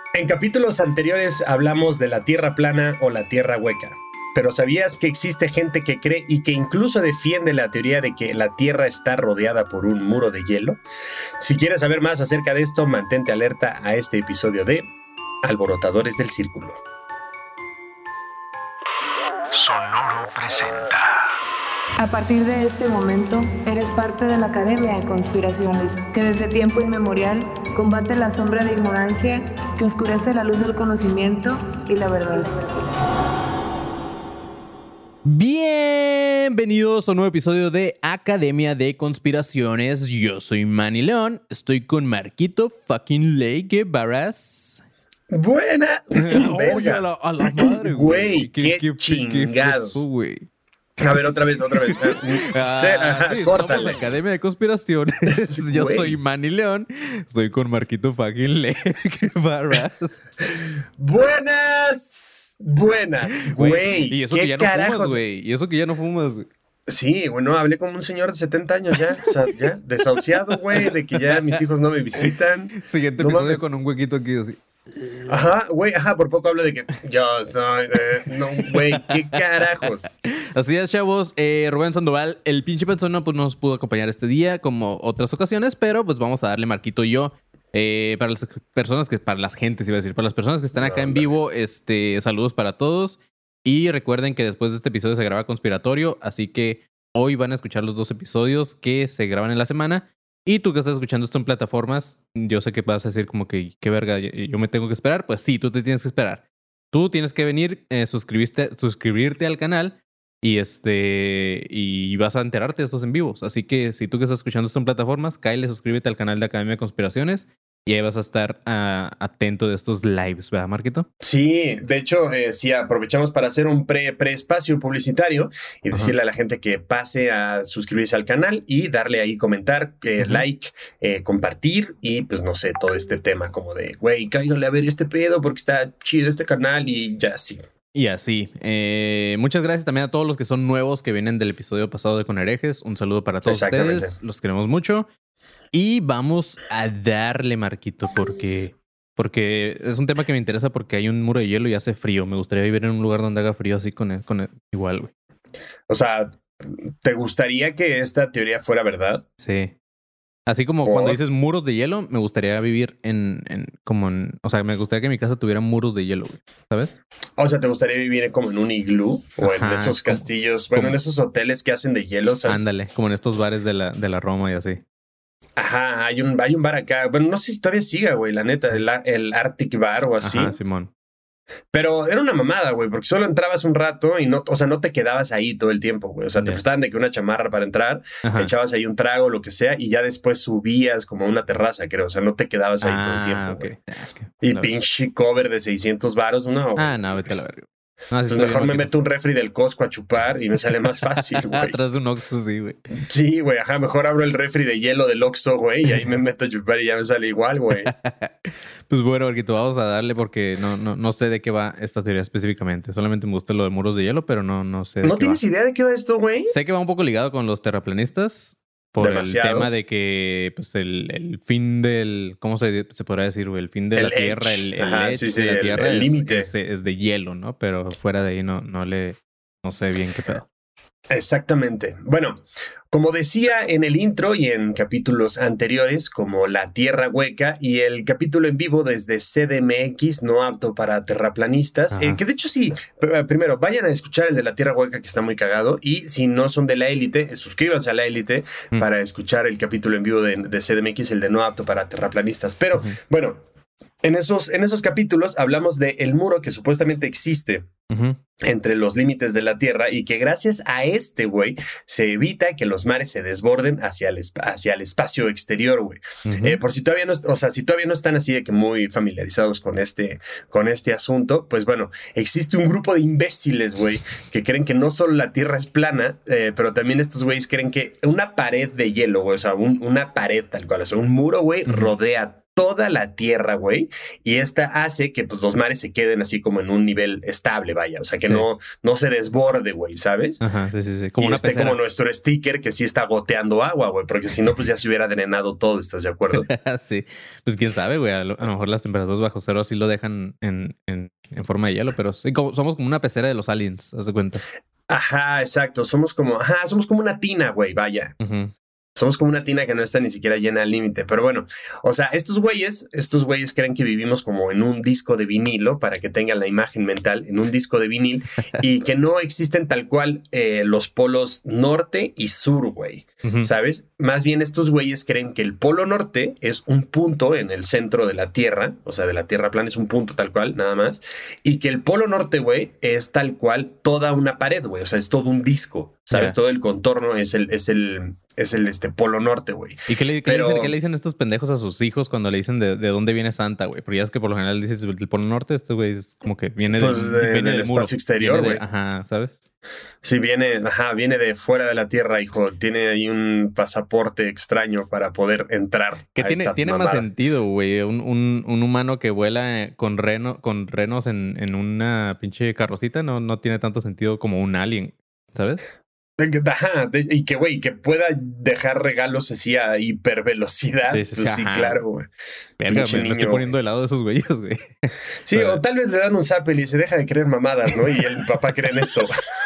En capítulos anteriores hablamos de la Tierra plana o la Tierra hueca. Pero ¿sabías que existe gente que cree y que incluso defiende la teoría de que la Tierra está rodeada por un muro de hielo? Si quieres saber más acerca de esto, mantente alerta a este episodio de Alborotadores del Círculo. Sonoro presenta. A partir de este momento, eres parte de la Academia de Conspiraciones, que desde tiempo inmemorial combate la sombra de ignorancia que oscurece la luz del conocimiento y la verdad. Bienvenidos a un nuevo episodio de Academia de Conspiraciones. Yo soy Manny León, estoy con Marquito fucking Lake Barras. Buena. Oye, a la madre, güey. Qué chingados. Güey. A ver, otra vez. Sí, Córtale. somos Academia de Conspiraciones. Yo Güey. soy Manny León, estoy con Marquito fucking Lake Barras. Buenas. Güey. Y eso ¿qué que ya no carajos? fumas, güey. Y eso que ya no fumas, güey. Sí, bueno, hablé como un señor de 70 años ya. O sea, ya desahuciado, güey, de que ya mis hijos no me visitan. Siguiente No episodio mames. con un huequito aquí así. Ajá, güey, por poco hablo de que yo soy... no, güey, ¿qué carajos? Así es, chavos. Rubén Sandoval, el pinche persona, pues no nos pudo acompañar este día como otras ocasiones, pero pues vamos a darle Marquito y yo. Para las personas para las gentes, iba a decir, para las personas que están acá en vivo, saludos para todos. Y recuerden que después de este episodio se graba conspiratorio, así que hoy van a escuchar los 2 episodios que se graban en la semana. Y tú que estás escuchando esto en plataformas, yo sé que vas a decir como que, qué verga, yo me tengo que esperar. Pues sí, tú te tienes que esperar. Tú tienes que venir, suscribirte al canal y vas a enterarte de estos en vivos. Así que si tú que estás escuchando esto en plataformas, cáele, suscríbete al canal de Academia de Conspiraciones y ahí vas a estar atento de estos lives, ¿verdad, Marquito? Sí, de hecho, sí, aprovechamos para hacer un pre-espacio publicitario y decirle a la gente que pase a suscribirse al canal y darle ahí comentar, like, compartir y pues no sé, todo este tema como de, güey, cáiganle a ver este pedo porque está chido este canal y ya sí. Y así. Muchas gracias también a todos los que son nuevos que vienen del episodio pasado de Con Herejes. Un saludo para todos ustedes. Los queremos mucho. Y vamos a darle, Marquito, porque es un tema que me interesa porque hay un muro de hielo y hace frío. Me gustaría vivir en un lugar donde haga frío así igual, güey. O sea, ¿te gustaría que esta teoría fuera verdad? Sí. Así como cuando dices muros de hielo, me gustaría vivir o sea, me gustaría que mi casa tuviera muros de hielo, güey. ¿Sabes? O sea, ¿te gustaría vivir como en un iglú? O en esos castillos, en esos hoteles que hacen de hielo, ¿sabes? Ándale, como en estos bares de la Roma y así. Ajá, hay un bar acá. Bueno, no sé si todavía siga, güey, la neta, el Arctic Bar o así. Ajá, Simón. Pero era una mamada, güey, porque solo entrabas un rato y no te quedabas ahí todo el tiempo, güey. O sea, te prestaban de que una chamarra para entrar, echabas ahí un trago, lo que sea, y ya después subías como a una terraza, creo. O sea, no te quedabas ahí todo el tiempo, güey. Y pinche cover de 600 varos, no. No, vete a la verga. No, pues mejor me meto un refri del Costco a chupar y me sale más fácil, güey. Atrás de un Oxxo, sí, güey. Sí, güey, mejor abro el refri de hielo del Oxxo, güey, y ahí me meto a chupar y ya me sale igual, güey. Pues bueno, Marquito, vamos a darle porque no sé de qué va esta teoría específicamente. Solamente me gusta lo de muros de hielo, pero no sé de qué va. ¿No tienes idea de qué va esto, güey? Sé que va un poco ligado con los terraplanistas. Por demasiado. El tema de que pues el fin del... ¿Cómo se podrá decir, güey? El fin de la Tierra, el edge de la Tierra límite es de hielo, ¿no? Pero fuera de ahí no sé bien qué pedo. Exactamente. Bueno, como decía en el intro y en capítulos anteriores, como la Tierra hueca y el capítulo en vivo desde CDMX, no apto para terraplanistas, que de hecho sí, primero vayan a escuchar el de la Tierra hueca que está muy cagado y si no son de la élite, suscríbanse a la élite para escuchar el capítulo en vivo de CDMX, el de no apto para terraplanistas. Pero bueno, en esos capítulos hablamos de el muro que supuestamente existe entre los límites de la Tierra y que gracias a güey, se evita que los mares se desborden hacia el espacio exterior, güey. Por si todavía si todavía no están así de que muy familiarizados con este asunto, pues bueno, existe un grupo de imbéciles, güey, que creen que no solo la Tierra es plana, pero también estos güeyes creen que una pared de hielo, güey, o sea, una pared tal cual, o sea, un muro, güey, rodea toda la Tierra, güey, y esta hace que pues los mares se queden así como en un nivel estable, vaya, o sea, que Sí. no se desborde, güey, ¿sabes? Ajá, sí. Como Y una esté pecera. como nuestro sticker que sí está goteando agua, güey, porque si no, pues ya se hubiera drenado todo, ¿estás de acuerdo? Sí, pues quién sabe, güey. A lo mejor las temperaturas bajo cero sí lo dejan en forma de hielo, pero sí, somos como una pecera de los aliens, haz de cuenta. Ajá, exacto, somos como una tina, güey, vaya. Ujú. Somos como una tina que no está ni siquiera llena al límite. Pero bueno, o sea, estos güeyes creen que vivimos como en un disco de vinilo, para que tengan la imagen mental, en un disco de vinil, y que no existen tal cual los polos norte y sur, güey. Ujú. ¿Sabes? Más bien estos güeyes creen que el polo norte es un punto en el centro de la Tierra, o sea, de la Tierra plana es un punto tal cual, nada más, y que el polo norte, güey, es tal cual toda una pared, güey, o sea, es todo un disco, ¿sabes? Ya. Todo el contorno es el polo norte, güey. ¿Y qué Pero- le dicen estos pendejos a sus hijos cuando le dicen de dónde viene Santa, güey? Porque ya es que por lo general dices del Polo Norte, este güey es como que viene, Pues viene del del muro. espacio exterior, Viene de- güey. Ajá, ¿sabes? Sí, viene de fuera de la Tierra, hijo. Tiene ahí un pasaporte extraño para poder entrar. Que a tiene esta más mamada. sentido, güey. Un humano que vuela con renos en una pinche carrocita no tiene tanto sentido como un alien, ¿sabes? Ajá, y que, güey, que pueda dejar regalos así a hipervelocidad. Sí, sí, Pues sí, ajá. claro, güey. Verga, Pinche me estoy niño. poniendo de lado de esos güeyes, güey. Sí, Pero- o tal vez le dan un zappel y se deja de creer mamadas, ¿no? Y el papá cree en esto.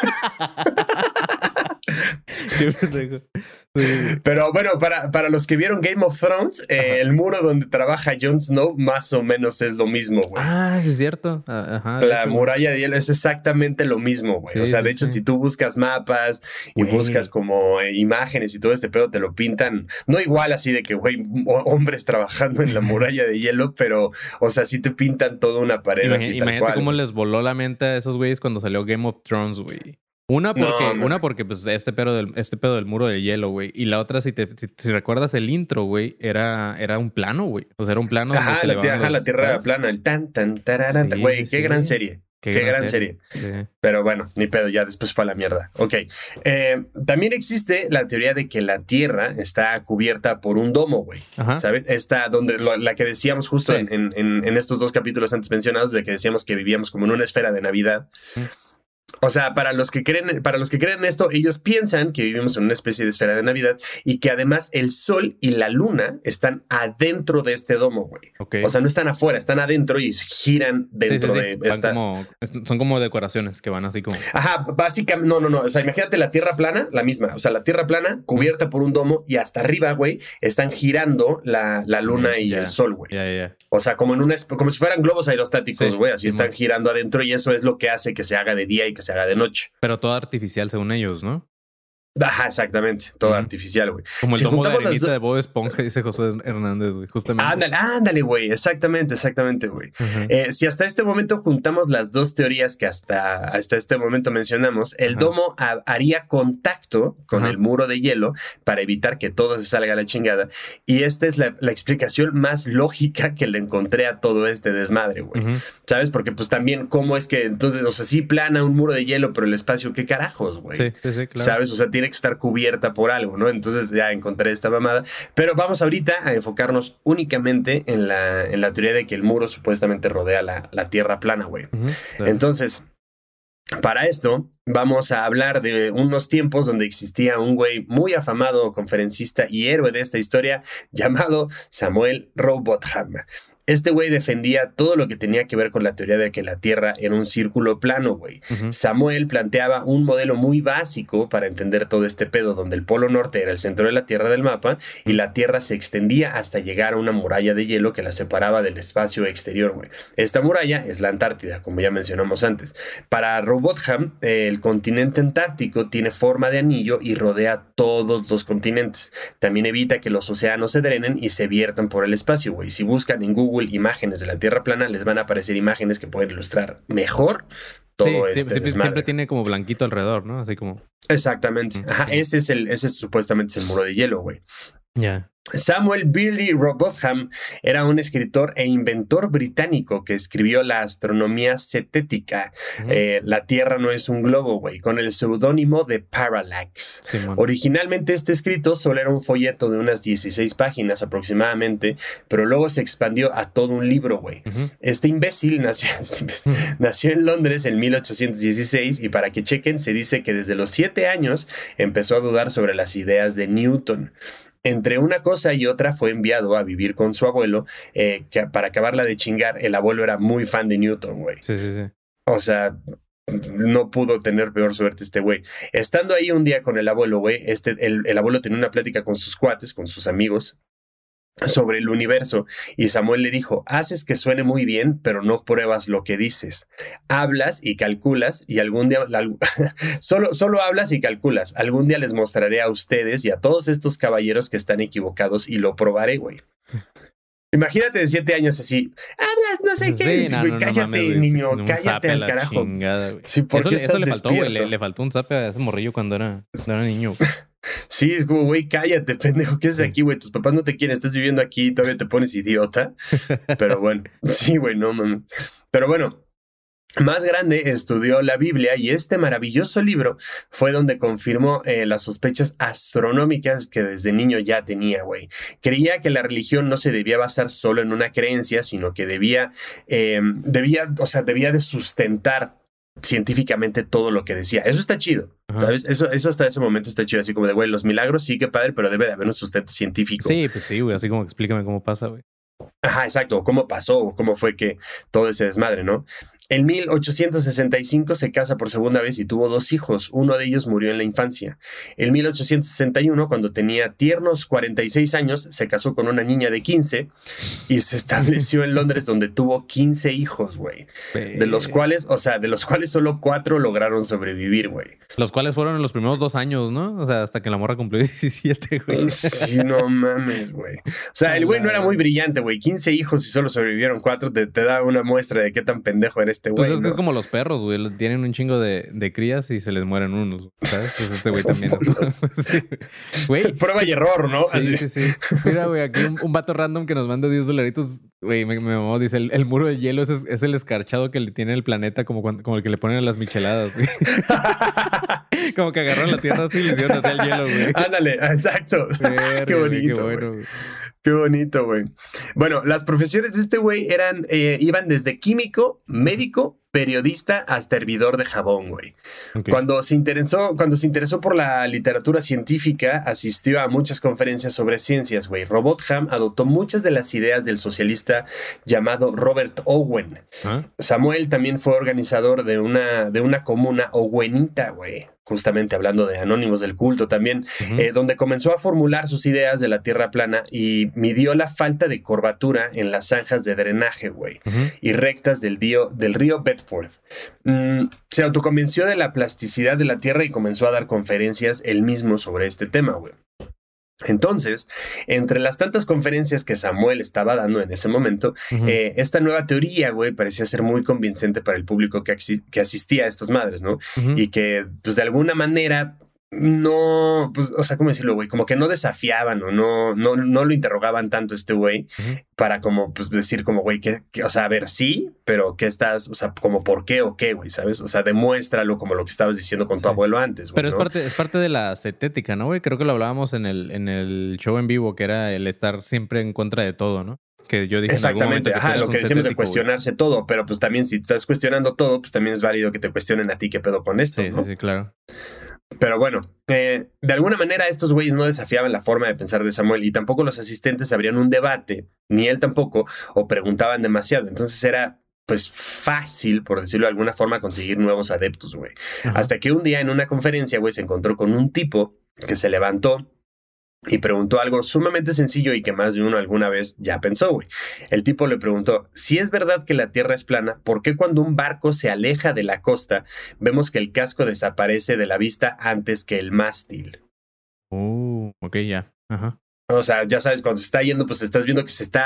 Qué pendejo. Sí. Pero bueno, para los que vieron Game of Thrones, el muro donde trabaja Jon Snow más o menos es lo mismo, güey. Ah, sí es cierto. Ajá. de La hecho, muralla de hielo es exactamente lo mismo, güey. Sí, o sea, de sí, hecho, sí. si tú buscas mapas y Güey. buscas como imágenes y todo este pedo, te lo pintan, no igual así de que, güey, hombres trabajando en la muralla de hielo, pero, o sea, sí te pintan toda una pared así tal Imagínate cual. cómo les voló la mente a esos güeyes cuando salió Game of Thrones, güey. Una porque pues este pedo del muro de hielo, güey. Y la otra, si recuerdas el intro, güey, era un plano, güey. O sea, era un plano donde Ajá, se elevaban la los- tierra ¿sabes? plana, el tararán, Sí, güey, sí, qué gran sí. serie. Qué gran serie. Sí. Pero bueno, ni pedo, ya después fue a la mierda. Ok. También existe la teoría de que la Tierra está cubierta por un domo, güey. Ajá. ¿Sabes? Esta donde la que decíamos justo Sí. en estos dos capítulos antes mencionados, de que decíamos que vivíamos como en una esfera de Navidad. O sea, para los que creen en esto, ellos piensan que vivimos en una especie de esfera de Navidad y que además el Sol y la Luna están adentro de este domo, güey. Ok. O sea, no están afuera, están adentro y giran dentro Sí. de Van esta. son como decoraciones que van así como... Ajá, básicamente, no. O sea, imagínate la Tierra plana, la misma. O sea, la Tierra plana cubierta por un domo y hasta arriba, güey, están girando la Luna y Ya. el Sol, güey. Ya. O sea, como como si fueran globos aerostáticos, Sí, güey. Así Simón. están girando adentro y eso es lo que hace que se haga de día y que se haga de noche. Pero todo artificial según ellos, ¿no? Ajá, exactamente. Todo Ujú. artificial, güey. Como el Si domo de juntamos las arenita do- de Bob Esponja, dice José Hernández, güey. Justamente. Ándale, güey. Exactamente, güey. Ajá. Si hasta este momento juntamos las dos teorías que hasta este momento mencionamos, el Ajá. domo haría contacto con Ajá. el muro de hielo para evitar que todo se salga a la chingada. Y esta es la explicación más lógica que le encontré a todo este desmadre, güey. Ujú. ¿Sabes? Porque pues también, ¿cómo es que entonces, o sea, sí plana un muro de hielo, pero el espacio, ¿qué carajos, güey? Sí, claro. ¿Sabes? O sea, tiene que estar cubierta por algo, ¿no? Entonces ya encontré esta mamada. Pero vamos ahorita a enfocarnos únicamente en la teoría de que el muro supuestamente rodea la Tierra plana, güey. Ujú. Claro. Entonces, para esto, vamos a hablar de unos tiempos donde existía un güey muy afamado, conferencista y héroe de esta historia, llamado Samuel Robotham. Este güey defendía todo lo que tenía que ver con la teoría de que la Tierra era un círculo plano, güey. Ujú. Samuel planteaba un modelo muy básico para entender todo este pedo, donde el polo norte era el centro de la Tierra del mapa y la Tierra se extendía hasta llegar a una muralla de hielo que la separaba del espacio exterior, güey. Esta muralla es la Antártida, como ya mencionamos antes. Para Robotham, el continente antártico tiene forma de anillo y rodea todos los continentes. También evita que los océanos se drenen y se viertan por el espacio, güey. Si buscan en Google imágenes de la Tierra plana, les van a aparecer imágenes que pueden ilustrar mejor todo desmadre. Siempre tiene como blanquito alrededor, ¿no? Así como... Exactamente. Ajá, ese es supuestamente es el muro de hielo, güey. Ya. Samuel Birley Robotham era un escritor e inventor británico que escribió la astronomía cetética. La Tierra no es un globo, güey, con el seudónimo de Parallax. Sí, Originalmente este escrito solo era un folleto de unas 16 páginas aproximadamente, pero luego se expandió a todo un libro, güey. Este imbécil nació en Londres en 1816 y para que chequen se dice que desde los 7 años empezó a dudar sobre las ideas de Newton. Entre una cosa y otra fue enviado a vivir con su abuelo, que para acabarla de chingar, el abuelo era muy fan de Newton, güey. Sí. O sea, no pudo tener peor suerte este güey. Estando ahí un día con el abuelo, güey, el abuelo tenía una plática con sus cuates, con sus amigos, sobre el universo, y Samuel le dijo: haces que suene muy bien, pero no pruebas lo que dices. Hablas y calculas y algún día solo hablas y calculas. Algún día les mostraré a ustedes y a todos estos caballeros que están equivocados y lo probaré, güey. Imagínate de 7 años así, hablas, no sé qué, güey, cállate, mames, niño, cállate al carajo. Chingada, sí, porque eso le faltó, güey, le faltó un zape a ese morrillo cuando era niño. Sí, es como, güey, cállate, pendejo, ¿qué haces aquí, güey? Tus papás no te quieren, estás viviendo aquí y todavía te pones idiota. Pero bueno, sí, güey, no mames. Pero bueno, más grande estudió la Biblia y este maravilloso libro fue donde confirmó las sospechas astronómicas que desde niño ya tenía, güey. Creía que la religión no se debía basar solo en una creencia, sino que debía de sustentar científicamente todo lo que decía. Eso está chido, ¿sabes? Eso hasta ese momento está chido, así como de, güey, los milagros sí que padre, pero debe de haber un sustento científico. Sí, pues sí, güey, así como explícame cómo pasa, güey. Ajá, exacto, cómo pasó, cómo fue que todo ese desmadre, ¿no? En 1865 se casa por segunda vez y tuvo 2 hijos. Uno de ellos murió en la infancia. En 1861, cuando tenía tiernos 46 años, se casó con una niña de 15 y se estableció en Londres, donde tuvo 15 hijos, güey. De los cuales solo 4 lograron sobrevivir, güey. Los cuales fueron en los primeros 2 años, ¿no? O sea, hasta que la morra cumplió 17, güey. Sí, no mames, güey. O sea, el güey no era muy brillante, güey. 15 hijos y solo sobrevivieron 4, te da una muestra de qué tan pendejo era este güey. Pues es que ¿no? es como los perros, güey. Tienen un chingo de crías y se les mueren unos, ¿sabes? Pues este güey también es... Güey. Prueba y error, ¿no? Sí. Mira, güey, aquí un vato random que nos manda $10. Güey, me mamó. Dice, el muro de hielo es el escarchado que le tiene el planeta como el que le ponen a las micheladas, güey. Como que agarraron la tierra así y le hicieron hacia el hielo, güey. Ándale, exacto. Qué bonito, bueno, güey. Qué bonito, güey. Bueno, las profesiones de este güey iban desde químico, médico, periodista hasta hervidor de jabón, güey. Okay. Cuando se interesó por la literatura científica, asistió a muchas conferencias sobre ciencias, güey. Robotham adoptó muchas de las ideas del socialista llamado Robert Owen. Samuel también fue organizador de una comuna owenita, güey. Justamente hablando de anónimos del culto también, donde comenzó a formular sus ideas de la tierra plana y midió la falta de curvatura en las zanjas de drenaje, güey, y rectas del río Bedford. Se autoconvenció de la plasticidad de la tierra y comenzó a dar conferencias él mismo sobre este tema, güey. Entonces, entre las tantas conferencias que Samuel estaba dando en ese momento, esta nueva teoría, güey, parecía ser muy convincente para el público que asistía a estas madres, ¿no? Y que, pues, de alguna manera no, pues, o sea, ¿cómo decirlo, güey? Como que no desafiaban o no lo interrogaban tanto este güey para como, pues, decir como, güey, que, o sea, a ver, sí, pero ¿qué estás? O sea, como por qué o qué, güey, ¿sabes? O sea, demuéstralo como lo que estabas diciendo con tu abuelo antes, güey. Pero ¿no? es parte de la cetética, ¿no, güey? Creo que lo hablábamos en el show en vivo, que era el estar siempre en contra de todo, ¿no? Que yo dije exactamente, en algún momento lo que decimos de cuestionarse güey. todo, pero pues también si estás cuestionando todo, pues también es válido que te cuestionen a ti qué pedo con esto, ¿no? Sí, claro. Pero bueno, de alguna manera estos güeyes no desafiaban la forma de pensar de Samuel y tampoco los asistentes abrían un debate, ni él tampoco, o preguntaban demasiado. Entonces era, pues, fácil, por decirlo de alguna forma, conseguir nuevos adeptos, güey. Hasta que un día en una conferencia, güey, se encontró con un tipo que se levantó y preguntó algo sumamente sencillo y que más de uno alguna vez ya pensó, güey. El tipo le preguntó, si es verdad que la Tierra es plana, ¿por qué cuando un barco se aleja de la costa vemos que el casco desaparece de la vista antes que el mástil? Ok, ya. Ajá. O sea, ya sabes, cuando se está yendo, pues estás viendo que se está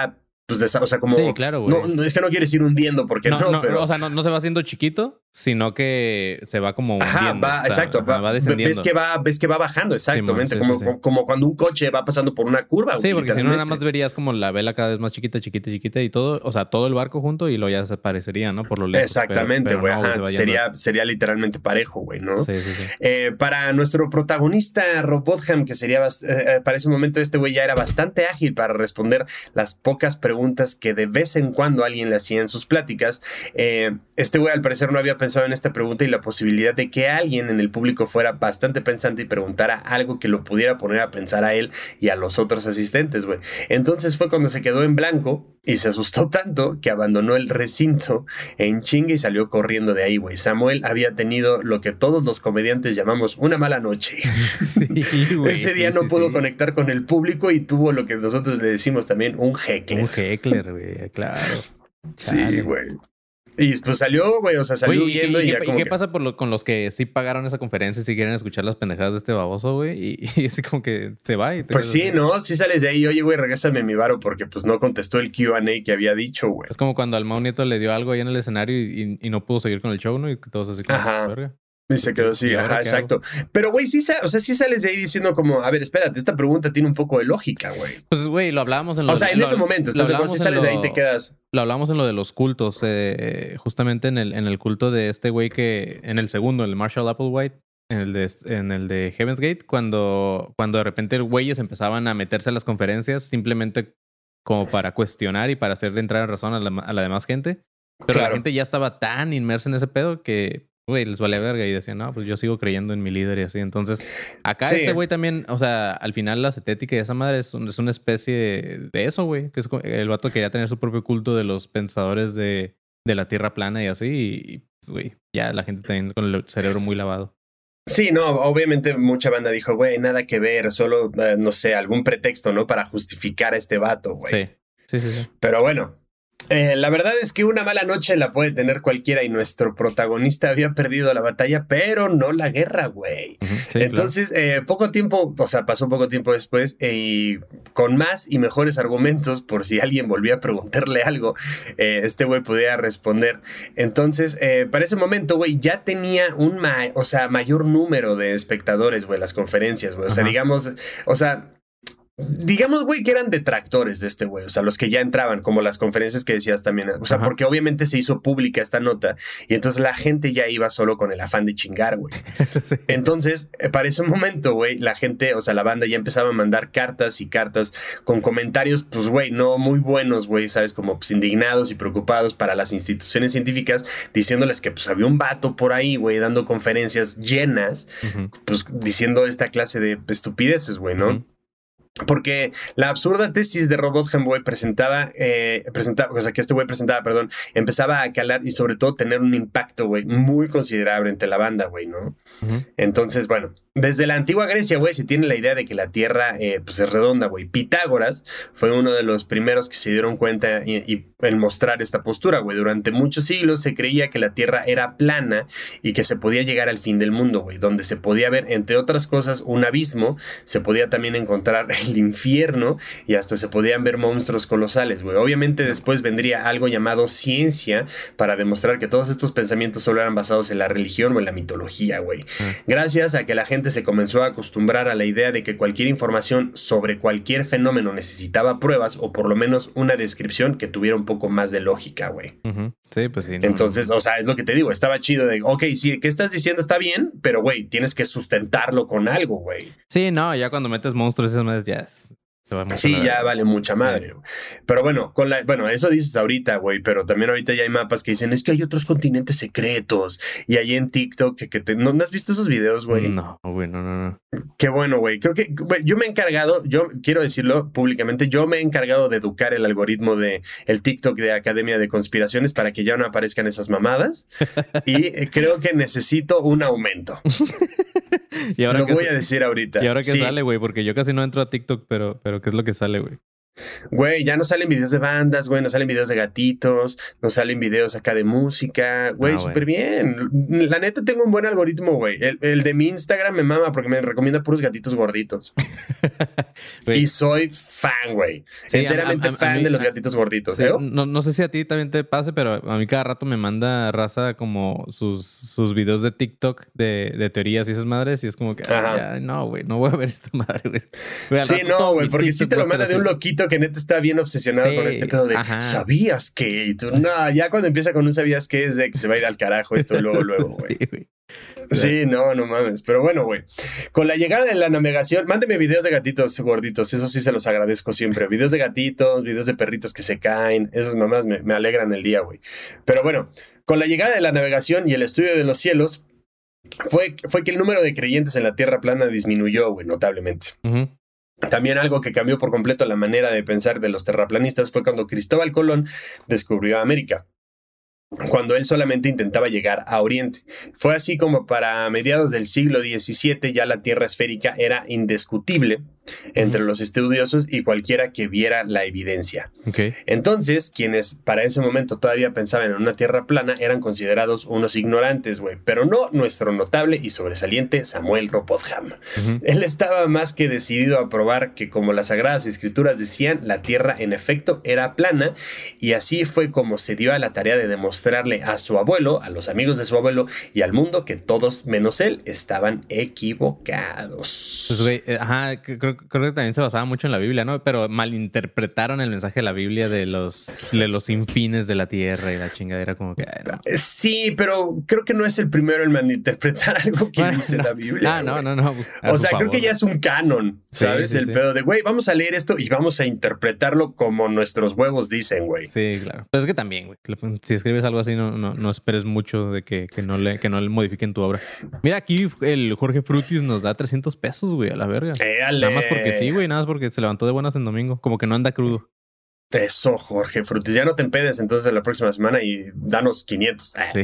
o sea, como... Sí, claro, güey. No, es que no quieres ir hundiendo porque no, pero... O sea, no se va haciendo chiquito, sino que se va como hundiendo. Ajá, exacto. Va descendiendo. Ves que va bajando, exactamente. Sí, como, sí. como cuando un coche va pasando por una curva. Sí, porque si no, nada más verías como la vela cada vez más chiquita y todo. O sea, todo el barco junto y luego ya desaparecería, ¿no? Por lo lejos. Exactamente, güey. No, sería literalmente parejo, güey, ¿no? Sí. Para nuestro protagonista, Robotham, que sería para ese momento, este güey ya era bastante ágil para responder las pocas preguntas que de vez en cuando alguien le hacía en sus pláticas. Este güey, al parecer, no había pensado en esta pregunta y la posibilidad de que alguien en el público fuera bastante pensante y preguntara algo que lo pudiera poner a pensar a él y a los otros asistentes, güey. Entonces fue cuando se quedó en blanco y se asustó tanto que abandonó el recinto en chinga y salió corriendo de ahí, güey. Samuel había tenido lo que todos los comediantes llamamos una mala noche. Sí, güey. Ese día no pudo conectar con el público y tuvo lo que nosotros le decimos también un heckler. Un heckler, güey, claro. Sí, güey. Y pues salió, güey, o sea, salió huyendo. ¿Y qué pasa con los que sí pagaron esa conferencia y sí quieren escuchar las pendejadas de este baboso, güey? Y así como que se va y... Pues sí, ¿no? Sí sales de ahí. Oye, güey, regrésame mi varo porque pues no contestó el Q&A que había dicho, güey. Es como cuando al Mau Nieto le dio algo ahí en el escenario y no pudo seguir con el show, ¿no? Y todos así como... Ajá. Verga. Y se quedó así, ajá, exacto. Pero, güey, sí sales de ahí diciendo como, a ver, espérate, esta pregunta tiene un poco de lógica, güey. Pues, güey, lo hablábamos en lo... O sea, en ese momento, si sales de ahí te quedas... Lo hablamos en lo de los cultos, justamente en el culto de este güey que... En el segundo, el Marshall Applewhite, en el de Heaven's Gate, cuando de repente güeyes empezaban a meterse a las conferencias simplemente como para cuestionar y para hacerle entrar en razón a la demás gente. Pero la gente ya estaba tan inmersa en ese pedo que... Güey, les vale verga y decían, no, pues yo sigo creyendo en mi líder y así. Entonces, acá este güey también, o sea, al final la cetética y esa madre es una especie de eso, güey. Que es el vato quería tener su propio culto de los pensadores de la tierra plana y así. Y pues, güey, ya la gente también con el cerebro muy lavado. Sí, no, obviamente mucha banda dijo, güey, nada que ver, solo, no sé, algún pretexto, ¿no? Para justificar a este vato, güey. Sí. Pero bueno. La verdad es que una mala noche la puede tener cualquiera y nuestro protagonista había perdido la batalla, pero no la guerra, güey. Sí, entonces, claro. Pasó poco tiempo después y con más y mejores argumentos, por si alguien volvía a preguntarle algo, este güey podía responder. Entonces, para ese momento, güey, ya tenía mayor número de espectadores, güey, las conferencias, güey. O sea, digamos, güey, que eran detractores de este güey, o sea, los que ya entraban, como las conferencias que decías también, o sea, porque obviamente se hizo pública esta nota y entonces la gente ya iba solo con el afán de chingar, güey. Sí. Entonces, para ese momento, güey, la gente, o sea, la banda ya empezaba a mandar cartas y cartas con comentarios, pues, güey, no muy buenos, güey, ¿sabes? Como pues indignados y preocupados para las instituciones científicas, diciéndoles que pues había un vato por ahí, güey, dando conferencias llenas, pues diciendo esta clase de estupideces, güey, ¿no? Porque la absurda tesis de Robotham, güey, empezaba a calar y sobre todo tener un impacto, güey, muy considerable entre la banda, güey, ¿no? Entonces, bueno, desde la antigua Grecia, güey, se tiene la idea de que la Tierra, pues es redonda, güey. Pitágoras fue uno de los primeros que se dieron cuenta y en mostrar esta postura, güey. Durante muchos siglos se creía que la Tierra era plana y que se podía llegar al fin del mundo, güey, donde se podía ver, entre otras cosas, un abismo, se podía también encontrar el infierno y hasta se podían ver monstruos colosales, güey. Obviamente después vendría algo llamado ciencia para demostrar que todos estos pensamientos solo eran basados en la religión o en la mitología, güey. Gracias a que la gente se comenzó a acostumbrar a la idea de que cualquier información sobre cualquier fenómeno necesitaba pruebas o por lo menos una descripción que tuviera un poco más de lógica, güey. Sí, pues sí. Entonces, o sea, es lo que te digo, estaba chido de, ok, sí, ¿qué estás diciendo? Está bien, pero, güey, tienes que sustentarlo con algo, güey. Sí, no, ya cuando metes monstruos esas madres ya sí, ya vale mucha madre. Sí. Pero bueno, eso dices ahorita, güey, pero también ahorita ya hay mapas que dicen, es que hay otros continentes secretos. Y ahí en TikTok, ¿no has visto esos videos, güey? No, güey, no. Qué bueno, güey. Creo que, güey, yo quiero decirlo públicamente, yo me he encargado de educar el algoritmo de el TikTok de Academia de Conspiraciones para que ya no aparezcan esas mamadas. Y creo que necesito un aumento. ¿Y ahora lo voy a decir ahorita. ¿Y ahora qué sale, güey? Porque yo casi no entro a TikTok, pero ¿qué es lo que sale, güey? Güey, ya no salen videos de bandas, güey, no salen videos de gatitos, no salen videos acá de música, güey, súper bien. La neta tengo un buen algoritmo, güey. El de mi Instagram me mama porque me recomienda puros gatitos gorditos. Y soy fan, güey. Sí, enteramente fan de los gatitos gorditos. Sí, no sé si a ti también te pase, pero a mí cada rato me manda raza como sus videos de TikTok de teorías y esas madres y es como que, no, güey, no voy a ver esta madre, güey. Sí, no, güey, porque sí te lo manda de un loquito que neta está bien obsesionado con este pedo de ¿sabías que? Y tú, no, ya cuando empieza con un ¿sabías qué? Es de que se va a ir al carajo esto luego, güey. Sí, no mames. Pero bueno, güey. Con la llegada de la navegación, mándeme videos de gatitos gorditos. Eso sí se los agradezco siempre. Videos de gatitos, videos de perritos que se caen. Esas mamás me alegran el día, güey. Pero bueno, con la llegada de la navegación y el estudio de los cielos, fue que el número de creyentes en la Tierra plana disminuyó, güey, notablemente. También algo que cambió por completo la manera de pensar de los terraplanistas fue cuando Cristóbal Colón descubrió América, cuando él solamente intentaba llegar a Oriente. Fue así como para mediados del siglo XVII ya la Tierra esférica era indiscutible entre los estudiosos y cualquiera que viera la evidencia. Entonces, quienes para ese momento todavía pensaban en una Tierra plana eran considerados unos ignorantes, güey, pero no nuestro notable y sobresaliente Samuel Ropotham. Él estaba más que decidido a probar que, como las Sagradas Escrituras decían, la Tierra en efecto era plana, y así fue como se dio a la tarea de demostrarle a su abuelo, a los amigos de su abuelo y al mundo que todos menos él estaban equivocados. Pues, güey, creo que también se basaba mucho en la Biblia, ¿no? Pero malinterpretaron el mensaje de la Biblia de los infines de la tierra y la chingadera, como que... No. Sí, pero creo que no es el primero en malinterpretar algo que dice la Biblia. No. O sea, creo que ya es un canon, ¿sabes? Sí, pedo de, güey, vamos a leer esto y vamos a interpretarlo como nuestros huevos dicen, güey. Sí, claro. Pues es que también, güey, si escribes algo así, no esperes mucho de que no le modifiquen tu obra. Mira, aquí el Jorge Frutis nos da $300, güey, a la verga. Nada más porque sí, güey, nada más porque se levantó de buenas en domingo. Como que no anda crudo. Eso, Jorge Frutis. Ya no te empedes entonces la próxima semana y danos 500. Sí.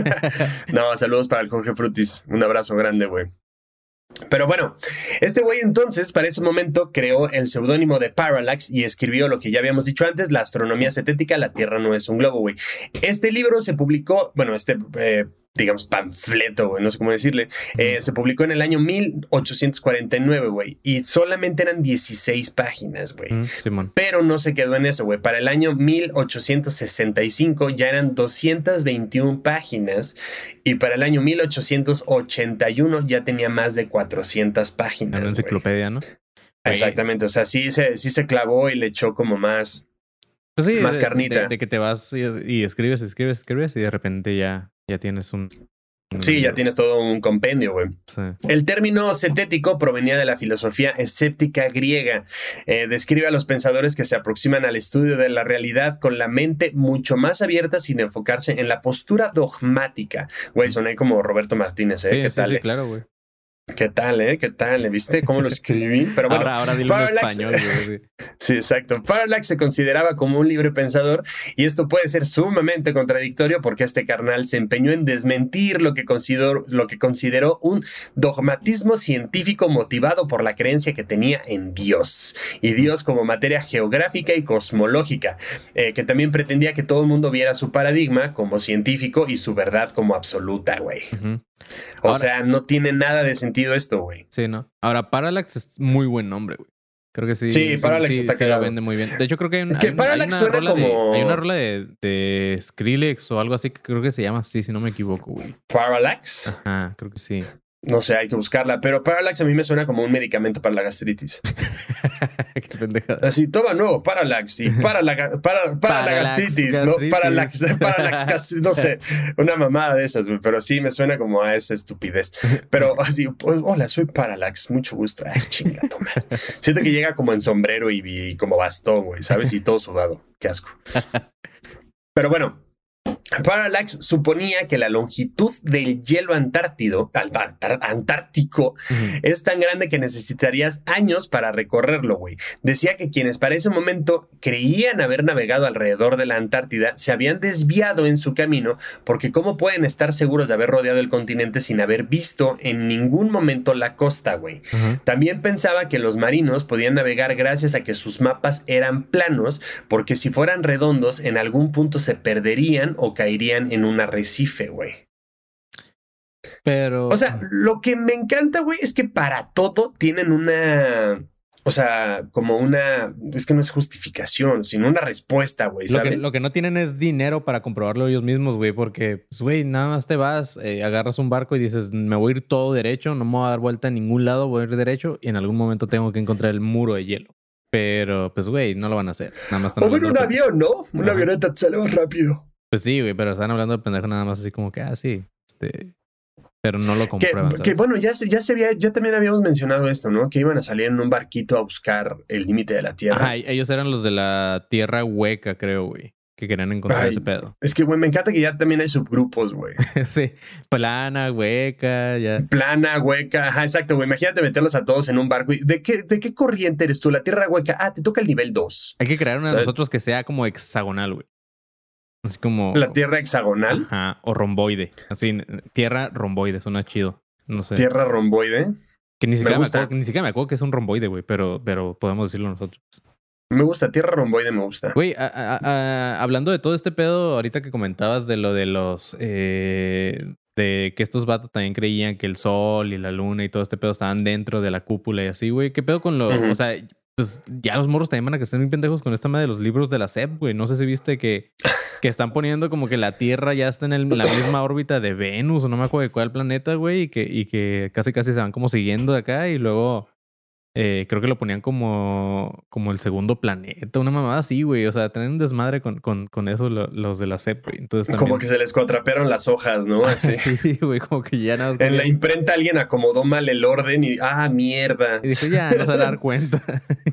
No, saludos para el Jorge Frutis. Un abrazo grande, güey. Pero bueno, este güey entonces para ese momento creó el seudónimo de Parallax y escribió lo que ya habíamos dicho antes, La astronomía cetética, la Tierra no es un globo, güey. Este libro se publicó, bueno, digamos, panfleto, güey, no sé cómo decirle, se publicó en el año 1849, güey, y solamente eran 16 páginas, güey. Pero no se quedó en eso, güey. Para el año 1865 ya eran 221 páginas y para el año 1881 ya tenía más de 400 páginas. Una enciclopedia, ¿no? Exactamente, o sea, sí se clavó y le echó como más, pues sí, más carnita. De que te vas y escribes y de repente ya tienes un... Sí, ya tienes todo un compendio, güey. Sí. El término cetético provenía de la filosofía escéptica griega. Describe a los pensadores que se aproximan al estudio de la realidad con la mente mucho más abierta sin enfocarse en la postura dogmática. Güey, soné como Roberto Martínez, ¿eh? Sí, ¿Qué tal? Sí, claro, güey. ¿Qué tal, ¿Qué tal? ¿Viste cómo lo escribí? Pero bueno, ahora dilo en español, güey. Sí, exacto. Parallax se consideraba como un libre pensador y esto puede ser sumamente contradictorio porque este carnal se empeñó en desmentir lo que consideró un dogmatismo científico motivado por la creencia que tenía en Dios y Dios como materia geográfica y cosmológica, que también pretendía que todo el mundo viera su paradigma como científico y su verdad como absoluta, güey. O sea, no tiene nada de sentido esto, güey. Sí, ¿no? Ahora, Parallax es muy buen nombre, güey. Creo que sí. Sí, Parallax está se lo vende muy bien. De hecho, creo que hay una rola de Skrillex o algo así que creo que se llama así, si no me equivoco, güey. ¿Parallax? Ajá, creo que sí. No sé, hay que buscarla. Pero Parallax a mí me suena como un medicamento para la gastritis. Qué pendejada. Así, toma nuevo, Parallax. Y para la gastritis, ¿no? Parallax, gastritis, no sé. Una mamada de esas, güey. Pero sí me suena como a esa estupidez. Pero así, hola, soy Parallax. Mucho gusto. Ay, chinga, toma. Siento que llega como en sombrero y como bastón, güey, ¿sabes? Y todo sudado. Qué asco. Pero bueno. Parallax suponía que la longitud del hielo antártico es tan grande que necesitarías años para recorrerlo, güey. Decía que quienes para ese momento creían haber navegado alrededor de la Antártida se habían desviado en su camino, porque ¿cómo pueden estar seguros de haber rodeado el continente sin haber visto en ningún momento la costa, güey? También pensaba que los marinos podían navegar gracias a que sus mapas eran planos, porque si fueran redondos en algún punto se perderían o caerían en un arrecife, güey. Pero... O sea, lo que me encanta, güey, es que para todo tienen una... O sea, como una... Es que no es justificación, sino una respuesta, güey, ¿sabes? Lo que no tienen es dinero para comprobarlo ellos mismos, güey. Porque, pues, güey, nada más te vas, agarras un barco y dices, me voy a ir todo derecho, no me voy a dar vuelta a ningún lado, voy a ir derecho y en algún momento tengo que encontrar el muro de hielo. Pero, pues, güey, no lo van a hacer. Nada más están o bueno, un avión, ¿no? Una avioneta te sale más rápido. Pues sí, güey, pero están hablando de pendejo nada más así como que, sí, pero no lo comprueban. Que bueno, ya también habíamos mencionado esto, ¿no? Que iban a salir en un barquito a buscar el límite de la Tierra. Ajá, ellos eran los de la Tierra Hueca, creo, güey. Que querían encontrar ese pedo. Es que, güey, me encanta que ya también hay subgrupos, güey. Sí, plana, hueca, ya. Plana, hueca, ajá, exacto, güey. Imagínate meterlos a todos en un barco. ¿De qué corriente eres tú? La Tierra Hueca. Te toca el nivel 2. Hay que crear una de nosotros que sea como hexagonal, güey. Así como... ¿La Tierra hexagonal? Ajá, o romboide. Así, Tierra romboide, suena chido. No sé. ¿Tierra romboide? Que ni siquiera me acuerdo que es un romboide, güey, pero podemos decirlo nosotros. Me gusta, Tierra romboide me gusta. Güey, hablando de todo este pedo, ahorita que comentabas de lo de los... de que estos vatos también creían que el sol y la luna y todo este pedo estaban dentro de la cúpula y así, güey. ¿Qué pedo con lo...? O sea, pues ya los morros también van a crecer muy pendejos con esta madre de los libros de la SEP, güey. No sé si viste que están poniendo como que la Tierra ya está en la misma órbita de Venus o no me acuerdo de cuál planeta, güey. Y que casi se van como siguiendo de acá y luego... creo que lo ponían como el segundo planeta, una mamada así, güey. O sea, tenían un desmadre con eso los de la CEP, güey. Entonces también... Como que se les cuatrapearon las hojas, ¿no? Así. Sí, güey, como que ya nada. En la imprenta alguien acomodó mal el orden y mierda. Y dijo, ya, no se va a dar cuenta.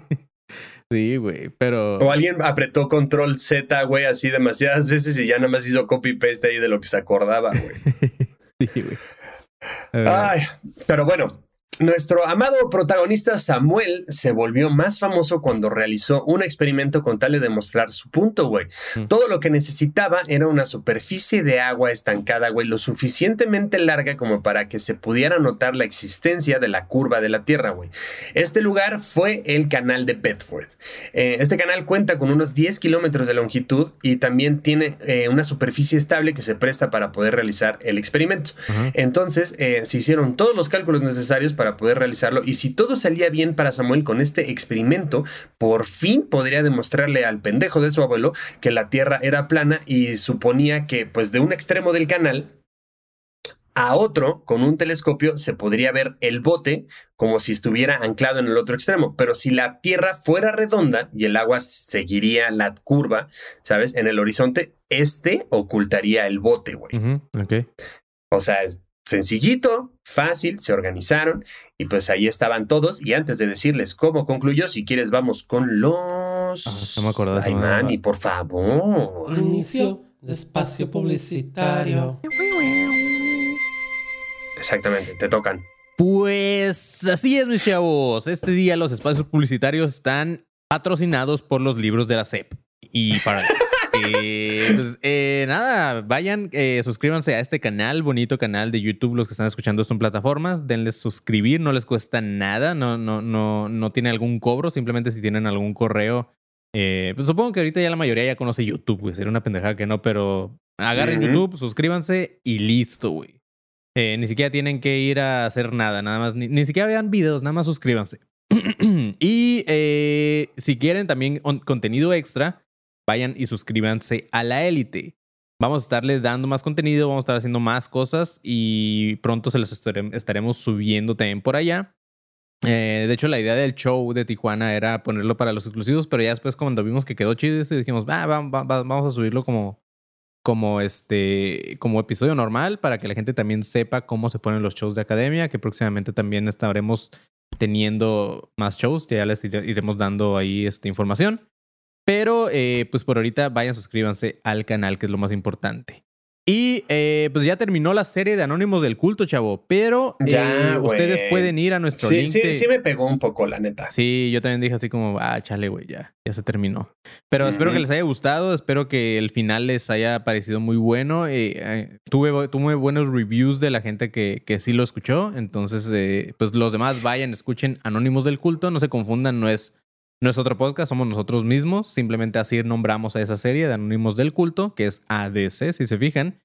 Sí, güey, pero... O alguien apretó control Z, güey, así demasiadas veces y ya nada más hizo copy-paste ahí de lo que se acordaba, güey. Sí, güey. Ay, pero bueno... Nuestro amado protagonista Samuel se volvió más famoso cuando realizó un experimento con tal de demostrar su punto, güey. Todo lo que necesitaba era una superficie de agua estancada, güey, lo suficientemente larga como para que se pudiera notar la existencia de la curva de la Tierra, güey. Este lugar fue el canal de Bedford. Este canal cuenta con unos 10 kilómetros de longitud y también tiene una superficie estable que se presta para poder realizar el experimento. Entonces, se hicieron todos los cálculos necesarios para poder realizarlo y si todo salía bien para Samuel con este experimento, por fin podría demostrarle al pendejo de su abuelo que la Tierra era plana y suponía que pues de un extremo del canal a otro, con un telescopio, se podría ver el bote como si estuviera anclado en el otro extremo. Pero si la Tierra fuera redonda y el agua seguiría la curva, ¿sabes? En el horizonte, ocultaría el bote, güey. Ok. O sea, es sencillito, fácil, se organizaron y pues ahí estaban todos. Y antes de decirles cómo concluyó, si quieres vamos con los... no me acuerdo. Ay, Manny, por favor. Inicio de espacio publicitario. Exactamente, te tocan. Pues así es, mis chavos. Este día los espacios publicitarios están patrocinados por los libros de la SEP y Parallax. Pues nada, vayan, suscríbanse a este canal, bonito canal de YouTube, los que están escuchando esto en plataformas, denles suscribir, no les cuesta nada, no tiene algún cobro, simplemente si tienen algún correo. Pues supongo que ahorita ya la mayoría ya conoce YouTube, güey, sería una pendejada que no, pero agarren YouTube, suscríbanse y listo, güey. Ni siquiera tienen que ir a hacer nada más, ni siquiera vean videos, nada más suscríbanse. Y si quieren también contenido extra, vayan y suscríbanse a La Élite. Vamos a estarles dando más contenido, vamos a estar haciendo más cosas y pronto se los estaremos subiendo también por allá. De hecho, la idea del show de Tijuana era ponerlo para los exclusivos, pero ya después cuando vimos que quedó chido dijimos, vamos a subirlo como episodio normal para que la gente también sepa cómo se ponen los shows de academia, que próximamente también estaremos teniendo más shows, ya les iremos dando ahí información. Pero pues por ahorita vayan, suscríbanse al canal, que es lo más importante. Y pues ya terminó la serie de Anónimos del Culto, chavo. Pero Ya, ustedes güey. pueden ir a nuestro link. Sí me pegó un poco, la neta. Sí, yo también dije así como, chale, güey, ya se terminó. Pero espero que les haya gustado, espero que el final les haya parecido muy bueno. Tuve buenos reviews de la gente que sí lo escuchó. Entonces, pues los demás vayan, escuchen Anónimos del Culto. No se confundan, no es otro podcast, somos nosotros mismos. Simplemente así nombramos a esa serie de Anónimos del Culto, que es ADC, si se fijan.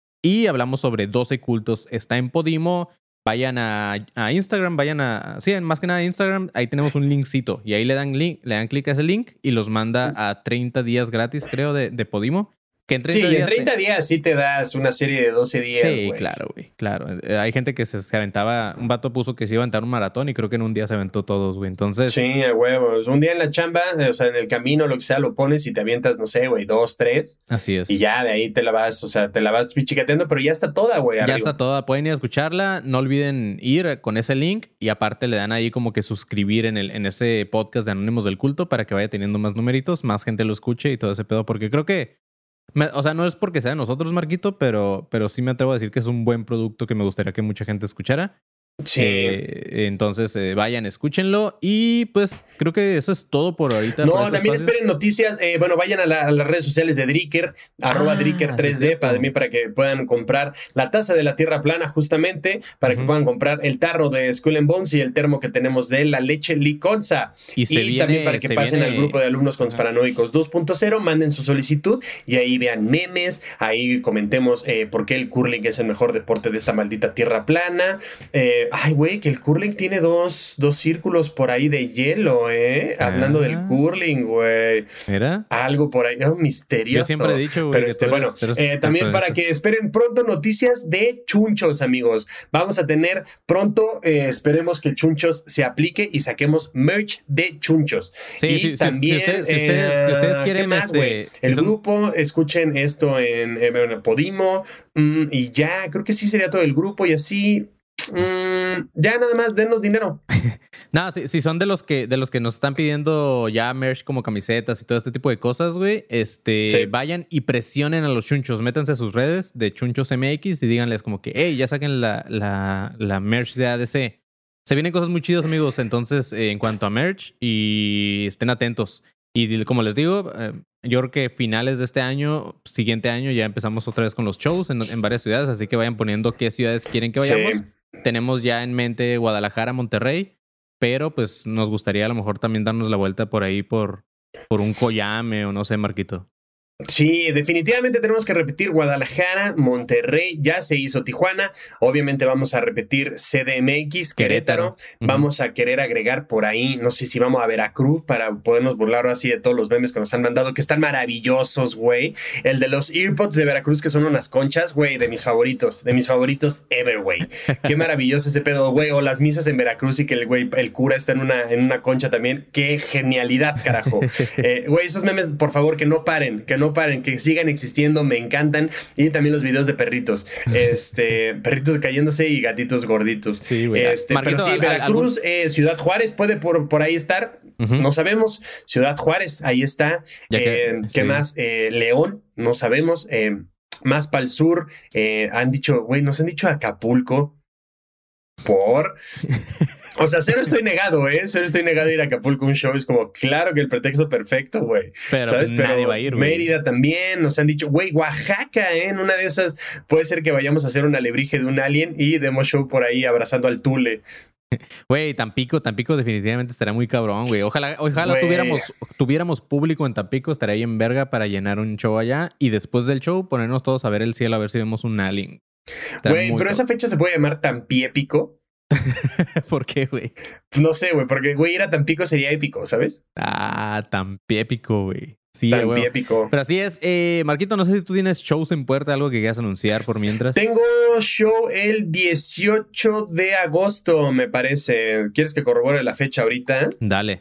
Y hablamos sobre 12 cultos. Está en Podimo. Vayan a Instagram, sí, más que nada a Instagram, ahí tenemos un linkcito. Y ahí le dan clic a ese link y los manda a 30 días gratis, creo, de Podimo. Que en 30 días en 30 días sí te das una serie de 12 días, sí, güey. Claro, güey, claro. Hay gente que se aventaba, un vato puso que se iba a aventar un maratón y creo que en un día se aventó todos, güey. Entonces... Sí, a huevos. Un día en la chamba, o sea, en el camino, lo que sea, lo pones y te avientas, no sé, güey, 2, 3. Así es. Y ya de ahí te la vas pichicateando, pero ya está toda, güey. Ya está toda. Pueden ir a escucharla. No olviden ir con ese link y aparte le dan ahí como que suscribir en ese podcast de Anónimos del Culto para que vaya teniendo más numeritos, más gente lo escuche y todo ese pedo, porque creo que o sea, no es porque sea nosotros, Marquito, pero sí me atrevo a decir que es un buen producto que me gustaría que mucha gente escuchara. Sí. Entonces, vayan, escúchenlo. Y pues creo que eso es todo por ahorita. No, también esperen noticias. Bueno, vayan a las redes sociales de Dricker, @Dricker3D, para que puedan comprar la taza de la Tierra Plana, justamente, para que puedan comprar el tarro de Skull and Bones y el termo que tenemos de la leche liconza. Y también para que pasen al grupo de alumnos conspiranoicos 2.0, manden su solicitud y ahí vean memes, ahí comentemos por qué el curling es el mejor deporte de esta maldita Tierra Plana. Ay, güey, que el curling tiene dos círculos por ahí de hielo, hablando del curling, güey. ¿Era? Algo por ahí, misterioso. Yo siempre he dicho, güey. Pero también para que esperen pronto noticias de Chunchos, amigos. Vamos a tener pronto, esperemos que Chunchos se aplique y saquemos merch de Chunchos. Sí, y también, si ustedes quieren, ¿qué más, el grupo, escuchen esto en Podimo, y ya, creo que sí sería todo el grupo y así. Ya nada más, denos dinero. No, si son de los que nos están pidiendo ya merch como camisetas y todo este tipo de cosas, güey, sí. Vayan y presionen a los chunchos, métanse a sus redes de Chunchos MX y díganles como que, hey, ya saquen la merch de ADC. Se vienen cosas muy chidas, amigos, entonces en cuanto a merch, y estén atentos. Y como les digo, yo creo que finales de este año, siguiente año, ya empezamos otra vez con los shows en varias ciudades, así que vayan poniendo qué ciudades quieren que vayamos. Sí. Tenemos ya en mente Guadalajara, Monterrey, pero pues nos gustaría a lo mejor también darnos la vuelta por ahí por un Coyame o no sé, Marquito. Sí, definitivamente tenemos que repetir Guadalajara, Monterrey, ya se hizo Tijuana, obviamente vamos a repetir CDMX, Querétaro. Vamos a querer agregar por ahí, no sé si vamos a Veracruz para podernos burlar así de todos los memes que nos han mandado, que están maravillosos, güey. El de los earpods de Veracruz, que son unas conchas, güey, de mis favoritos ever, güey. Qué maravilloso ese pedo, güey, o las misas en Veracruz y que el cura está en una concha también, qué genialidad, carajo. Güey, esos memes, por favor, que no paren, que sigan existiendo, me encantan. Y también los videos de perritos, perritos cayéndose y gatitos gorditos. Sí, güey. Pero sí, Veracruz, Ciudad Juárez puede por ahí estar. No sabemos. Ciudad Juárez, ahí está. ¿Qué más? León, no sabemos. Más para el sur, nos han dicho Acapulco. O sea, cero estoy negado a ir a Acapulco a un show. Es como, claro que el pretexto perfecto, güey. Pero ¿sabes? Nadie va a ir, güey. Mérida también, nos han dicho, güey, Oaxaca, en una de esas puede ser que vayamos a hacer un alebrije de un alien y demos show por ahí abrazando al Tule. Güey, Tampico definitivamente estaría muy cabrón, güey. Ojalá tuviéramos público en Tampico, estaría ahí en verga para llenar un show allá y después del show ponernos todos a ver el cielo, a ver si vemos un alien. Güey, pero esa fecha se puede llamar Tampiépico. ¿Por qué, güey? No sé, güey, porque, güey, ir a Tampico sería épico, ¿sabes? Tampiépico, güey. Sí, Tampiépico. Pero así es. Marquito, no sé si tú tienes shows en puerta, algo que quieras anunciar por mientras. Tengo show el 18 de agosto, me parece. ¿Quieres que corrobore la fecha ahorita? Dale.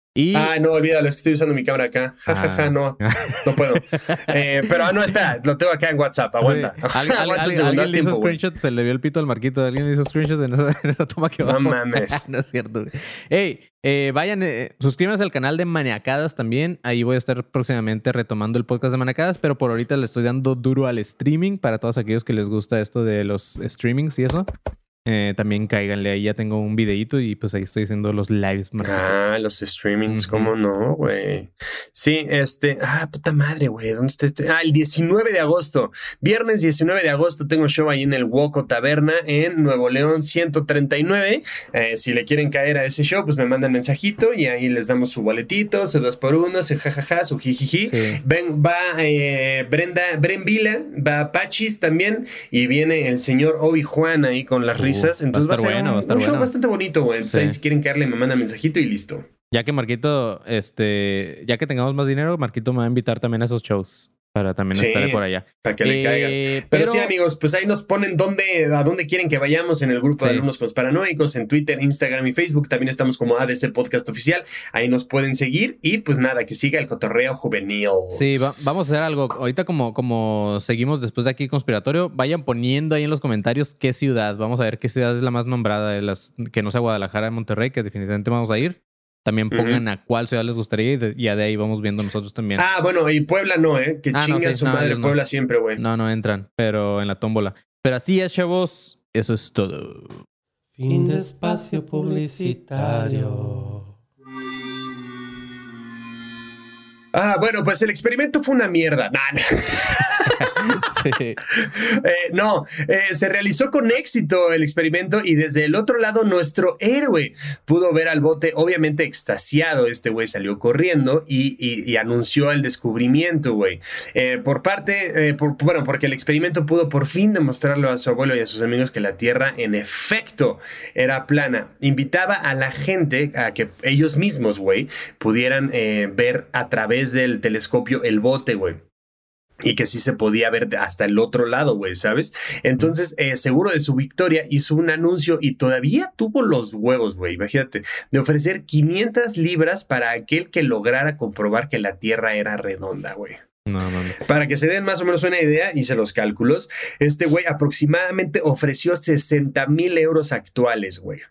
Y... no, olvídalo, es que estoy usando mi cámara acá. No puedo. Pero no, espera, lo tengo acá en WhatsApp, aguanta. Sí. Alguien le hizo screenshot, se le vio el pito al Marquito. Alguien le hizo screenshot en esa toma que va. No mames. No es cierto. Hey, vayan, suscríbanse al canal de Maniacadas también. Ahí voy a estar próximamente retomando el podcast de Maniacadas, pero por ahorita le estoy dando duro al streaming para todos aquellos que les gusta esto de los streamings y eso. También cáiganle, ahí ya tengo un videíto y pues ahí estoy haciendo los lives. Marquito. Los streamings, ¿cómo no, güey? Sí, puta madre, güey, ¿dónde está este? El 19 de agosto, viernes 19 de agosto tengo show ahí en el Woco Taberna en Nuevo León 139. Si le quieren caer a ese show, pues me mandan mensajito y ahí les damos su boletito, su 2x1, su jajaja, su jijiji. Sí. Va Bren Vila, va Pachis también y viene el señor Obi-Juan ahí con las risas. Entonces va a ser un show bastante bonito, güey. Entonces, ahí, si quieren caerle, me mandan mensajito y listo. Ya que Marquito, ya que tengamos más dinero, Marquito me va a invitar también a esos shows. Para también estar por allá. Para que le caigas. Pero sí, amigos, pues ahí nos ponen a dónde quieren que vayamos en el grupo de Alumnos Conspiranoicos, en Twitter, Instagram y Facebook. También estamos como ADC Podcast Oficial. Ahí nos pueden seguir. Y pues nada, que siga el cotorreo juvenil. Sí, vamos a hacer algo. Ahorita como seguimos después de aquí Conspiratorio, vayan poniendo ahí en los comentarios qué ciudad. Vamos a ver qué ciudad es la más nombrada de las que no sea Guadalajara, Monterrey, que definitivamente vamos a ir. También pongan a cuál ciudad les gustaría y ya de ahí vamos viendo nosotros también. Bueno, y Puebla no, que chinga su madre Puebla siempre, güey. No entran, pero en la tómbola. Pero así es, chavos. Eso es todo. Fin de espacio publicitario. Bueno, pues el experimento fue una mierda. Sí. Se realizó con éxito el experimento y desde el otro lado nuestro héroe pudo ver al bote, obviamente extasiado. Este güey salió corriendo y anunció el descubrimiento, güey. Porque el experimento pudo por fin demostrarle a su abuelo y a sus amigos que la Tierra en efecto era plana. Invitaba a la gente a que ellos mismos, güey, pudieran ver a través del telescopio el bote, güey. Y que sí se podía ver hasta el otro lado, güey, ¿sabes? Entonces, seguro de su victoria, hizo un anuncio y todavía tuvo los huevos, güey, imagínate, de ofrecer 500 libras para aquel que lograra comprobar que la Tierra era redonda, güey. No. Para que se den más o menos una idea, hice los cálculos, este güey aproximadamente ofreció 60,000 euros actuales, güey.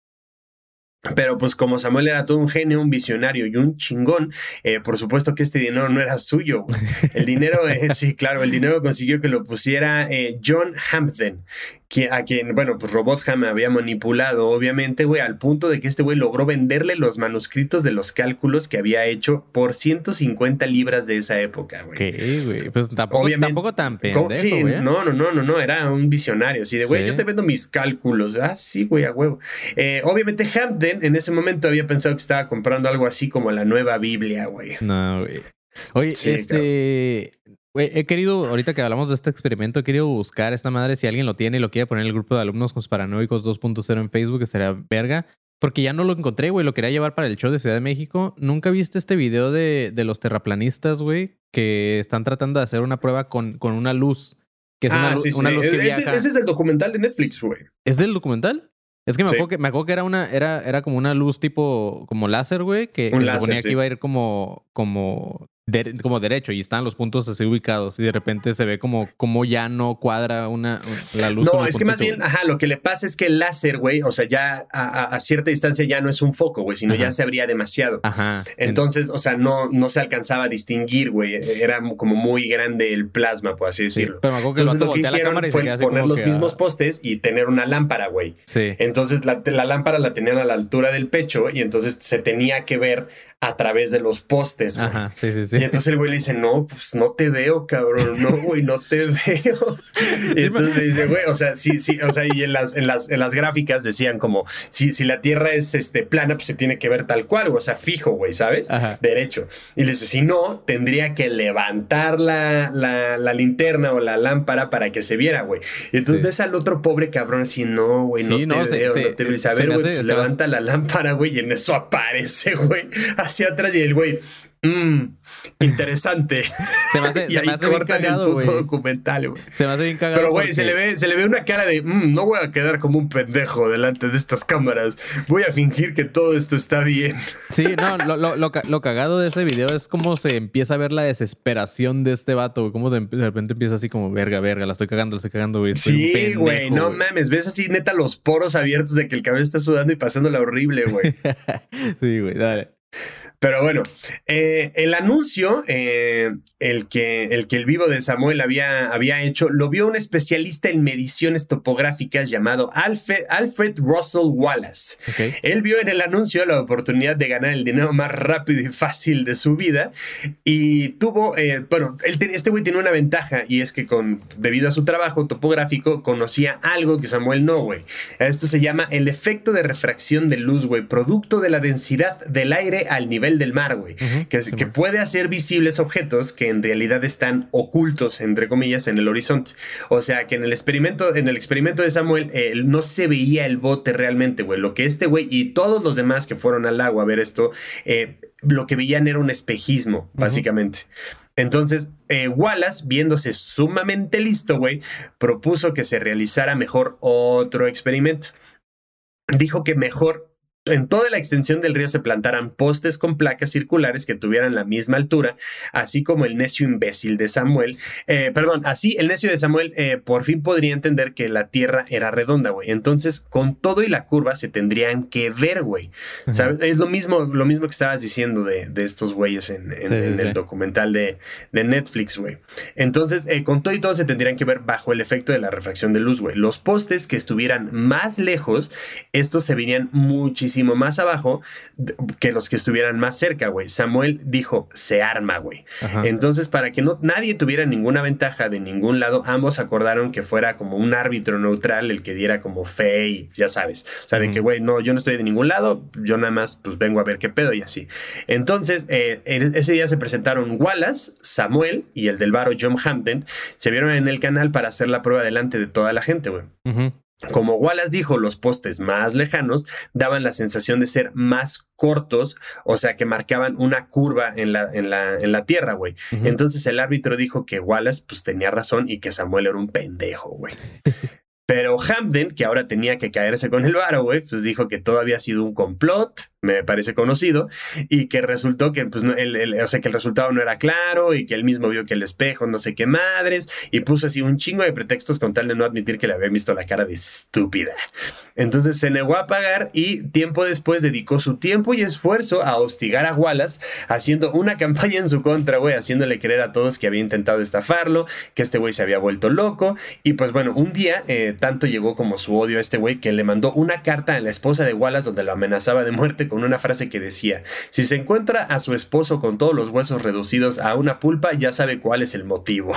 Pero pues como Samuel era todo un genio, un visionario y un chingón, por supuesto que este dinero no era suyo, güey. El dinero, sí, claro, el dinero consiguió que lo pusiera John Hampden, a quien, bueno, pues Robotham había manipulado, obviamente, güey, al punto de que este güey logró venderle los manuscritos de los cálculos que había hecho por 150 libras de esa época, güey. ¿Qué, güey? Pues tampoco tan pendejo, sí, güey. No, era un visionario, así de, güey, sí. Yo te vendo mis cálculos. Sí, güey, a huevo. Obviamente Hampden en ese momento había pensado que estaba comprando algo así como la nueva Biblia, güey. No, güey. Oye, sí, güey, he querido, ahorita que hablamos de este experimento, he querido buscar esta madre. Si alguien lo tiene y lo quiere poner en el grupo de Alumnos Conspiranoicos 2.0 en Facebook, estaría verga. Porque ya no lo encontré, güey. Lo quería llevar para el show de Ciudad de México. ¿Nunca viste este video de los terraplanistas, güey? Que están tratando de hacer una prueba con una luz. Que es una luz que viaja. Ese es el documental de Netflix, güey. ¿Es del documental? Es que me acuerdo que era como una luz tipo como láser, güey, que se suponía que iba a ir como derecho y estaban los puntos así ubicados y de repente se ve como ya no cuadra la luz. No, es que más bien, lo que le pasa es que el láser, güey, o sea, ya a cierta distancia ya no es un foco, güey, sino ya se abría demasiado. Ajá. Entonces, o sea, no se alcanzaba a distinguir, güey, era como muy grande el plasma, por así decirlo. Pero me acuerdo que lo que hicieron fue poner los mismos postes y tener una lámpara, güey. Sí. Entonces la lámpara la tenían a la altura del pecho y entonces se tenía que ver a través de los postes, güey. Ajá, sí. Y entonces el güey le dice, no, pues no te veo, cabrón. No, güey, no te veo. Y entonces le dice, güey, o sea, sí, o sea, y en las gráficas decían como, si la Tierra es plana, pues se tiene que ver tal cual, o sea, fijo, güey, ¿sabes? Ajá. Derecho. Y le dice, si no, tendría que levantar la linterna o la lámpara para que se viera, güey. Y entonces ves al otro pobre cabrón así, no, güey, no te veo. Y dice, a ver, güey, pues levanta la lámpara, güey, y en eso aparece, güey, hacia atrás y el güey, interesante. Se me hace, y se ahí me hace bien cortan cagado, el güey. puto documental, güey. Se me hace bien cagado. Pero, güey, porque- se le ve una cara de, no voy a quedar como un pendejo delante de estas cámaras. Voy a fingir que todo esto está bien. Sí, no, lo cagado de ese video es cómo se empieza a ver la desesperación de este vato, güey. Cómo de repente empieza así como, verga, la estoy cagando, güey. Soy un Sí, pendejo, güey, no mames. Ves así, neta, los poros abiertos de que el cabrón está sudando y pasándola horrible, güey. Sí, güey, dale. Pero bueno, el anuncio, el que el vivo de Samuel había hecho, lo vio un especialista en mediciones topográficas llamado Alfred Russell Wallace. Ok. Él vio en el anuncio la oportunidad de ganar el dinero más rápido y fácil de su vida y tuvo, este güey tiene una ventaja y es que debido a su trabajo topográfico conocía algo que Samuel no, güey. Esto se llama el efecto de refracción de luz, güey, producto de la densidad del aire al nivel del mar, güey, que puede hacer visibles objetos que en realidad están ocultos, entre comillas, en el horizonte. O sea, que en el experimento de Samuel no se veía el bote realmente, güey. Lo que este güey y todos los demás que fueron al agua a ver esto, lo que veían era un espejismo, básicamente. Entonces, Wallace, viéndose sumamente listo, güey, propuso que se realizara mejor otro experimento. Dijo que mejor en toda la extensión del río se plantaran postes con placas circulares que tuvieran la misma altura, así como el necio imbécil de Samuel. Así el necio de Samuel por fin podría entender que la Tierra era redonda, güey. Entonces, con todo y la curva se tendrían que ver, güey. ¿Sabes? Es lo mismo que estabas diciendo de estos güeyes en el documental de Netflix, güey. Entonces, con todo y todo se tendrían que ver bajo el efecto de la refracción de luz, güey. Los postes que estuvieran más lejos, estos se verían muchísimo más abajo que los que estuvieran más cerca, güey. Samuel dijo, se arma, güey. Entonces, para que nadie tuviera ninguna ventaja de ningún lado, ambos acordaron que fuera como un árbitro neutral el que diera como fe y ya sabes. O sea, de que, güey, no, yo no estoy de ningún lado, yo nada más pues vengo a ver qué pedo y así. Entonces, ese día se presentaron Wallace, Samuel y el del varo John Hampden. Se vieron en el canal para hacer la prueba delante de toda la gente, güey. Como Wallace dijo, los postes más lejanos daban la sensación de ser más cortos, o sea que marcaban una curva en la tierra, güey. Entonces el árbitro dijo que Wallace pues tenía razón y que Samuel era un pendejo, güey. Pero Hampden, que ahora tenía que caerse con el varo, güey, pues dijo que todo había sido un complot, me parece conocido, y que resultó que, pues, que el resultado no era claro y que él mismo vio que el espejo no sé qué madres y puso así un chingo de pretextos con tal de no admitir que le había visto la cara de estúpida. Entonces se negó a pagar y tiempo después dedicó su tiempo y esfuerzo a hostigar a Wallace, haciendo una campaña en su contra, güey, haciéndole creer a todos que había intentado estafarlo, que este güey se había vuelto loco y pues bueno, un día tanto llegó como su odio a este güey que le mandó una carta a la esposa de Wallace donde lo amenazaba de muerte con una frase que decía: si se encuentra a su esposo con todos los huesos reducidos a una pulpa, ya sabe cuál es el motivo.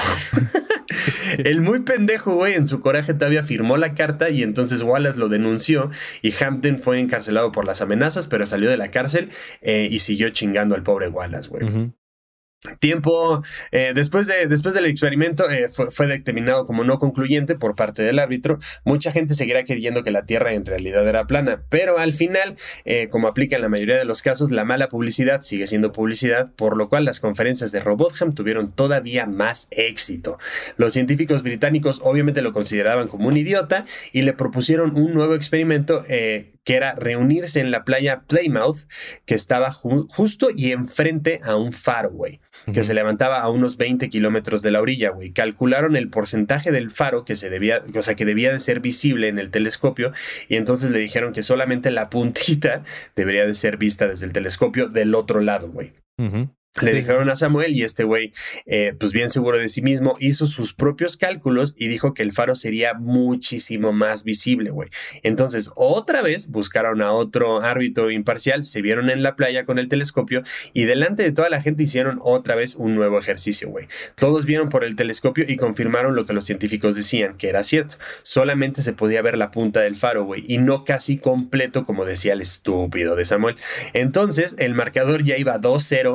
El muy pendejo, güey, en su coraje todavía firmó la carta y entonces Wallace lo denunció y Hampden fue encarcelado por las amenazas, pero salió de la cárcel y siguió chingando al pobre Wallace, güey. Tiempo después del experimento fue determinado como no concluyente por parte del árbitro. Mucha gente seguirá creyendo que la Tierra en realidad era plana, pero al final, como aplica en la mayoría de los casos, la mala publicidad sigue siendo publicidad, por lo cual las conferencias de Robotham tuvieron todavía más éxito. Los científicos británicos obviamente lo consideraban como un idiota y le propusieron un nuevo experimento que era reunirse en la playa Plymouth, que estaba justo y enfrente a un faro, güey, que se levantaba a unos 20 kilómetros de la orilla, güey. Calcularon el porcentaje del faro que debía de ser visible en el telescopio y entonces le dijeron que solamente la puntita debería de ser vista desde el telescopio del otro lado, güey. Le dijeron a Samuel y este güey, pues bien seguro de sí mismo, hizo sus propios cálculos y dijo que el faro sería muchísimo más visible, güey. Entonces, otra vez buscaron a otro árbitro imparcial, se vieron en la playa con el telescopio y delante de toda la gente hicieron otra vez un nuevo ejercicio, güey. Todos vieron por el telescopio y confirmaron lo que los científicos decían, que era cierto. Solamente se podía ver la punta del faro, güey, y no casi completo como decía el estúpido de Samuel. Entonces, el marcador ya iba 2-0 contra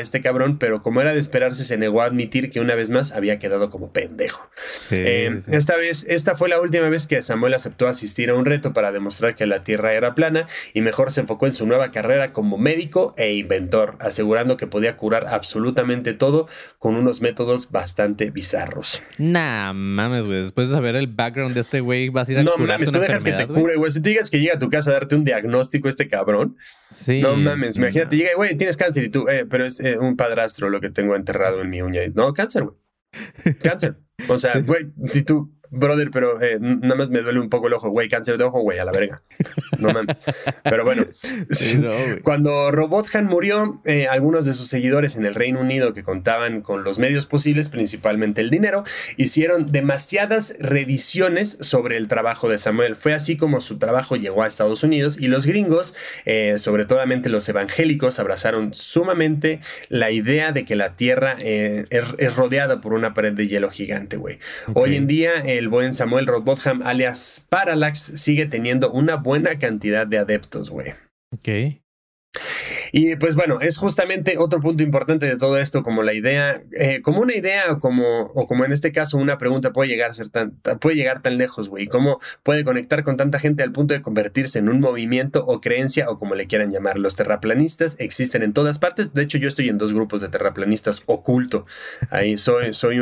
este cabrón, pero como era de esperarse, se negó a admitir que una vez más había quedado como pendejo. Sí. Esta fue la última vez que Samuel aceptó asistir a un reto para demostrar que la Tierra era plana y mejor se enfocó en su nueva carrera como médico e inventor, asegurando que podía curar absolutamente todo con unos métodos bastante bizarros. Nah, mames, güey. Después de saber el background de este güey, vas a ir a curarte mames, tú una dejas que te enfermedad, cure, güey. Si tú digas que llega a tu casa a darte un diagnóstico este cabrón, Sí. no mames, imagínate, llega, güey, tienes cáncer y tú, pero es un padrastro lo que tengo enterrado en mi uña. No, cáncer, güey. Cáncer. O sea, güey, si tú, brother, pero nada más me duele un poco el ojo, güey, cáncer de ojo, güey, a la verga. No mames. Pero bueno, Sí, no, cuando Robotham murió, algunos de sus seguidores en el Reino Unido que contaban con los medios posibles, principalmente el dinero, hicieron demasiadas reediciones sobre el trabajo de Samuel. Fue así como su trabajo llegó a Estados Unidos y los gringos, sobre todo los evangélicos, abrazaron sumamente la idea de que la Tierra es rodeada por una pared de hielo gigante, güey. Okay. Hoy en día, el buen Samuel Robotham, alias Parallax, sigue teniendo una buena cantidad de adeptos, güey. Ok. Y pues bueno, es justamente otro punto importante de todo esto, como la idea, como una idea o como en este caso una pregunta puede llegar tan lejos, güey. ¿Cómo puede conectar con tanta gente al punto de convertirse en un movimiento o creencia o como le quieran llamar? Los terraplanistas existen en todas partes. De hecho, yo estoy en 2 grupos de terraplanistas oculto. Ahí soy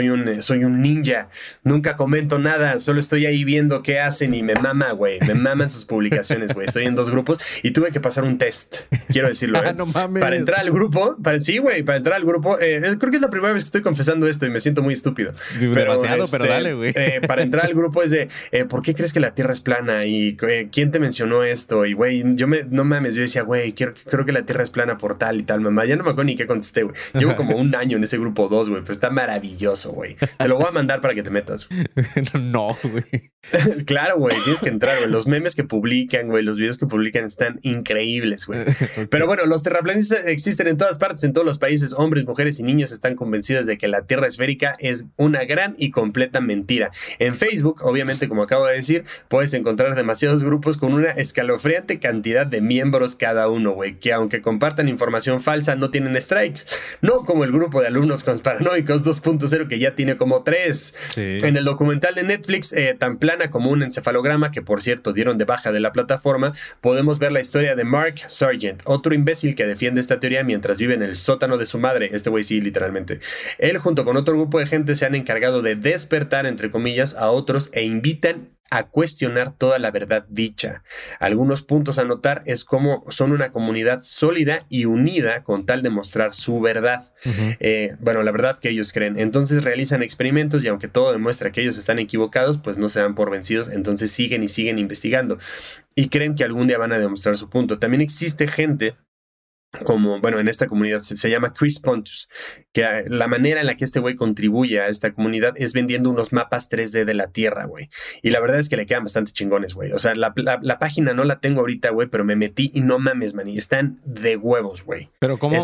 un ninja. Nunca comento nada, solo estoy ahí viendo qué hacen y me mama, güey. Me maman sus publicaciones, güey. Estoy en 2 grupos y tuve que pasar un test. Quiero decirlo, ¿eh? No mames. Para entrar al grupo, para entrar al grupo, creo que es la primera vez que estoy confesando esto y me siento muy estúpido. Sí, demasiado, pero dale, güey. Para entrar al grupo es de, ¿por qué crees que la Tierra es plana? Y ¿quién te mencionó esto? Y güey, no mames, yo decía, güey, creo que la Tierra es plana por tal y tal, mamá. Ya no me acuerdo ni qué contesté, güey. Llevo como un año en ese grupo 2, güey, pero está maravilloso, güey. Te lo voy a mandar para que te metas. No, güey. Claro, güey, tienes que entrar, güey. Los memes que publican, güey, los videos que publican están increíbles, güey. Okay. Pero bueno, los terraplanistas existen en todas partes, en todos los países. Hombres, mujeres y niños están convencidos de que la Tierra esférica es una gran y completa mentira. En Facebook, obviamente, como acabo de decir, puedes encontrar demasiados grupos con una escalofriante cantidad de miembros cada uno, güey, que aunque compartan información falsa, no tienen strikes. No como el grupo de alumnos conspiranoicos 2.0 que ya tiene como 3. Sí. En el documental de Netflix, tan plana como un encefalograma, que por cierto dieron de baja de la plataforma, podemos ver la historia de Mark Sargent, otro imbécil que defiende esta teoría mientras vive en el sótano de su madre. Este güey sí, literalmente. Él junto con otro grupo de gente se han encargado de despertar, entre comillas, a otros e invitan a cuestionar toda la verdad dicha. Algunos puntos a notar es cómo son una comunidad sólida y unida con tal de mostrar su verdad. Bueno, la verdad que ellos creen. Entonces realizan experimentos y aunque todo demuestra que ellos están equivocados, pues no se dan por vencidos, entonces siguen y siguen investigando y creen que algún día van a demostrar su punto. También existe gente como, bueno, en esta comunidad se llama Chris Pontus, que la manera en la que este güey contribuye a esta comunidad es vendiendo unos mapas 3D de la Tierra, güey. Y la verdad es que le quedan bastante chingones, güey. O sea, la página no la tengo ahorita, güey, pero me metí y no mames, man, y están de huevos, güey. Pero ¿cómo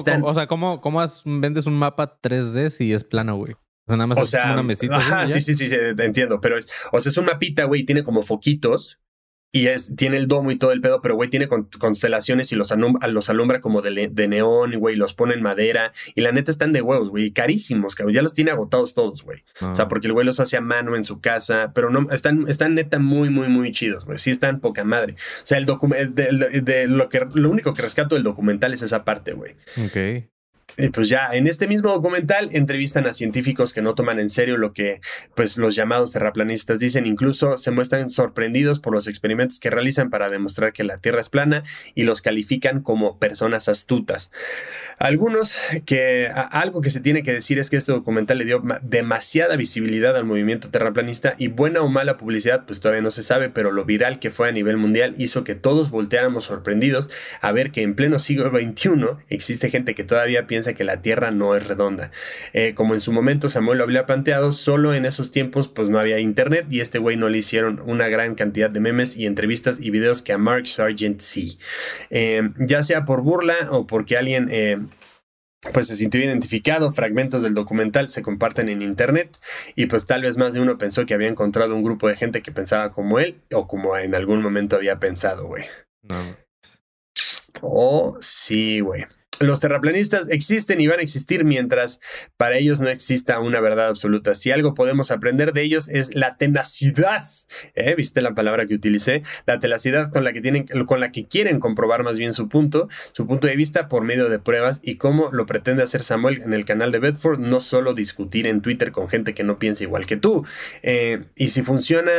vendes un mapa 3D si es plano, güey? O sea, nada más es como una mesita. Ajá, sí, entiendo. Pero es un mapita, güey, tiene como foquitos. Y tiene el domo y todo el pedo, pero güey tiene constelaciones y los alumbra como de neón, güey, los pone en madera. Y la neta están de huevos, güey, carísimos, cabrón. Ya los tiene agotados todos, güey. O sea, porque el güey los hace a mano en su casa, pero no, están neta muy, muy, muy chidos, güey. Sí están poca madre. O sea, lo único que rescato del documental es esa parte, güey. Ok. Y pues ya, en este mismo documental entrevistan a científicos que no toman en serio lo que pues los llamados terraplanistas dicen. Incluso se muestran sorprendidos por los experimentos que realizan para demostrar que la Tierra es plana y los califican como personas astutas. Algo que se tiene que decir es que este documental le dio demasiada visibilidad al movimiento terraplanista y buena o mala publicidad pues todavía no se sabe, pero lo viral que fue a nivel mundial hizo que todos volteáramos sorprendidos a ver que en pleno siglo XXI existe gente que todavía piensa que la Tierra no es redonda. Como en su momento Samuel lo había planteado, solo en esos tiempos pues no había internet y este güey no le hicieron una gran cantidad de memes y entrevistas y videos que a Mark Sargent sí. Ya sea por burla o porque alguien pues se sintió identificado, fragmentos del documental se comparten en internet y pues tal vez más de uno pensó que había encontrado un grupo de gente que pensaba como él o como en algún momento había pensado, güey. No. Oh, sí, güey. Los terraplanistas existen y van a existir mientras para ellos no exista una verdad absoluta. Si algo podemos aprender de ellos es la tenacidad. ¿Viste la palabra que utilicé? La tenacidad con la que quieren comprobar más bien su punto de vista por medio de pruebas, y cómo lo pretende hacer Samuel en el canal de Bedford, no solo discutir en Twitter con gente que no piensa igual que tú. Y si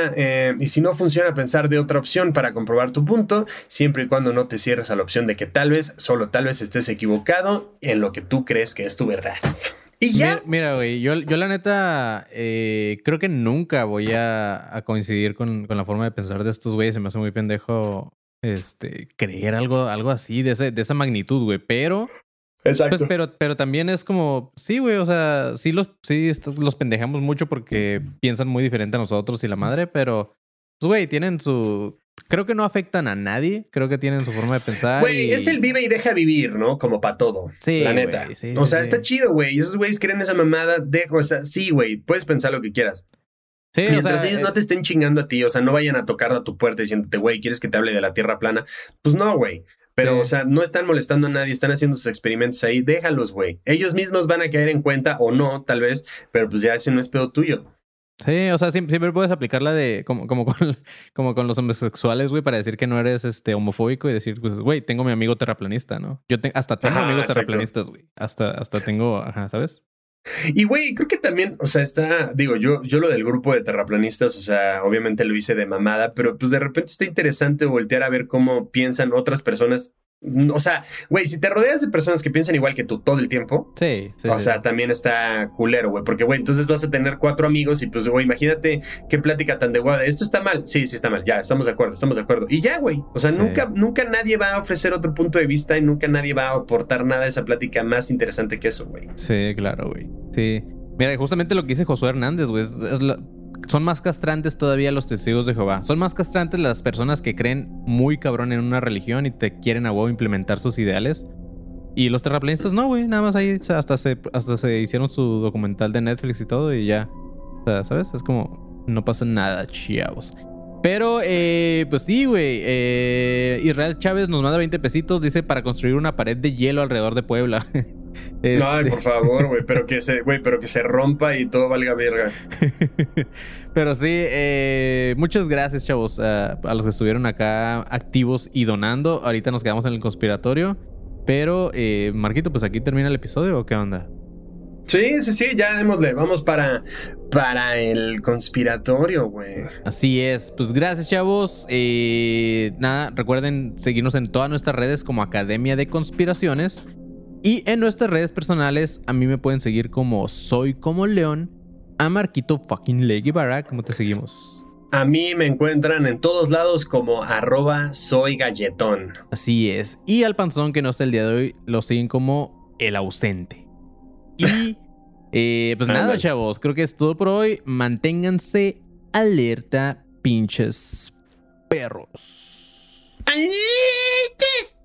no funciona, pensar de otra opción para comprobar tu punto, siempre y cuando no te cierres a la opción de que tal vez, solo tal vez, estés equivocado en lo que tú crees que es tu verdad. Y ya. Mira, güey, yo la neta creo que nunca voy a coincidir con la forma de pensar de estos güeyes. Se me hace muy pendejo creer algo así de esa magnitud, güey. Pero Exacto. Pues, pero también es como, sí, güey, o sea, sí los pendejamos mucho porque piensan muy diferente a nosotros y la madre, pero, pues, güey, tienen creo que no afectan a nadie, creo que tienen su forma de pensar. Güey, es el vive y deja vivir, ¿no? Como para todo. Sí, la neta. Güey, sí, o sea, sí. está chido, güey. Y esos güeyes creen esa mamada o sea, sí, güey, puedes pensar lo que quieras. Sí, Mientras o sea, ellos no te estén chingando a ti, o sea, no vayan a tocar a tu puerta diciéndote, güey, ¿quieres que te hable de la Tierra plana? Pues no, güey. Pero, sí. o sea, no están molestando a nadie, están haciendo sus experimentos ahí, déjalos, güey. Ellos mismos van a caer en cuenta, o no, tal vez, pero pues ya ese no es pedo tuyo. Sí, o sea, siempre puedes aplicarla de como con los homosexuales, güey, para decir que no eres homofóbico y decir, pues, güey, tengo mi amigo terraplanista, ¿no? Yo hasta tengo amigos terraplanistas, güey. Hasta tengo, ¿sabes? Y güey, creo que también, o sea, yo lo del grupo de terraplanistas, o sea, obviamente lo hice de mamada, pero pues de repente está interesante voltear a ver cómo piensan otras personas. O sea, güey, si te rodeas de personas que piensan igual que tú todo el tiempo, sí. O sea, también está culero, güey, porque, güey, entonces vas a tener 4 amigos y pues, güey, imagínate qué plática tan de guada. Esto está mal. Sí, está mal. Ya, estamos de acuerdo. Y ya, güey. O sea, sí. nunca nadie va a ofrecer otro punto de vista y nunca nadie va a aportar nada a esa plática más interesante que eso, güey. Sí, claro, güey. Sí. Mira, justamente lo que dice Josué Hernández, güey, son más castrantes todavía los testigos de Jehová. Son más castrantes las personas que creen muy cabrón en una religión y te quieren a huevo implementar sus ideales. Y los terraplanistas no, güey. Nada más ahí hasta se hicieron su documental de Netflix y todo y ya. O sea, ¿sabes? Es como, no pasa nada, chavos. Pero, pues sí, güey. Israel Chávez nos manda 20 pesitos. Dice, para construir una pared de hielo alrededor de Puebla. Ay, por favor, güey. Pero que se rompa y todo valga verga. Pero sí, muchas gracias, chavos, a los que estuvieron acá activos y donando. Ahorita nos quedamos en el conspiratorio. Pero, Marquito, pues aquí termina el episodio, ¿o qué onda? Sí, ya démosle. Vamos para el conspiratorio, güey. Así es. Pues gracias, chavos. Nada, recuerden seguirnos en todas nuestras redes como Academia de Conspiraciones. Y en nuestras redes personales, a mí me pueden seguir como Soy Como León. A Marquito fucking Leguibara, ¿cómo te seguimos? A mí me encuentran en todos lados como @soygalletón. Así es. Y al panzón que no está el día de hoy, lo siguen como El Ausente. Y pues nada, chavos, creo que es todo por hoy. Manténganse alerta, pinches perros. ¡Alertas!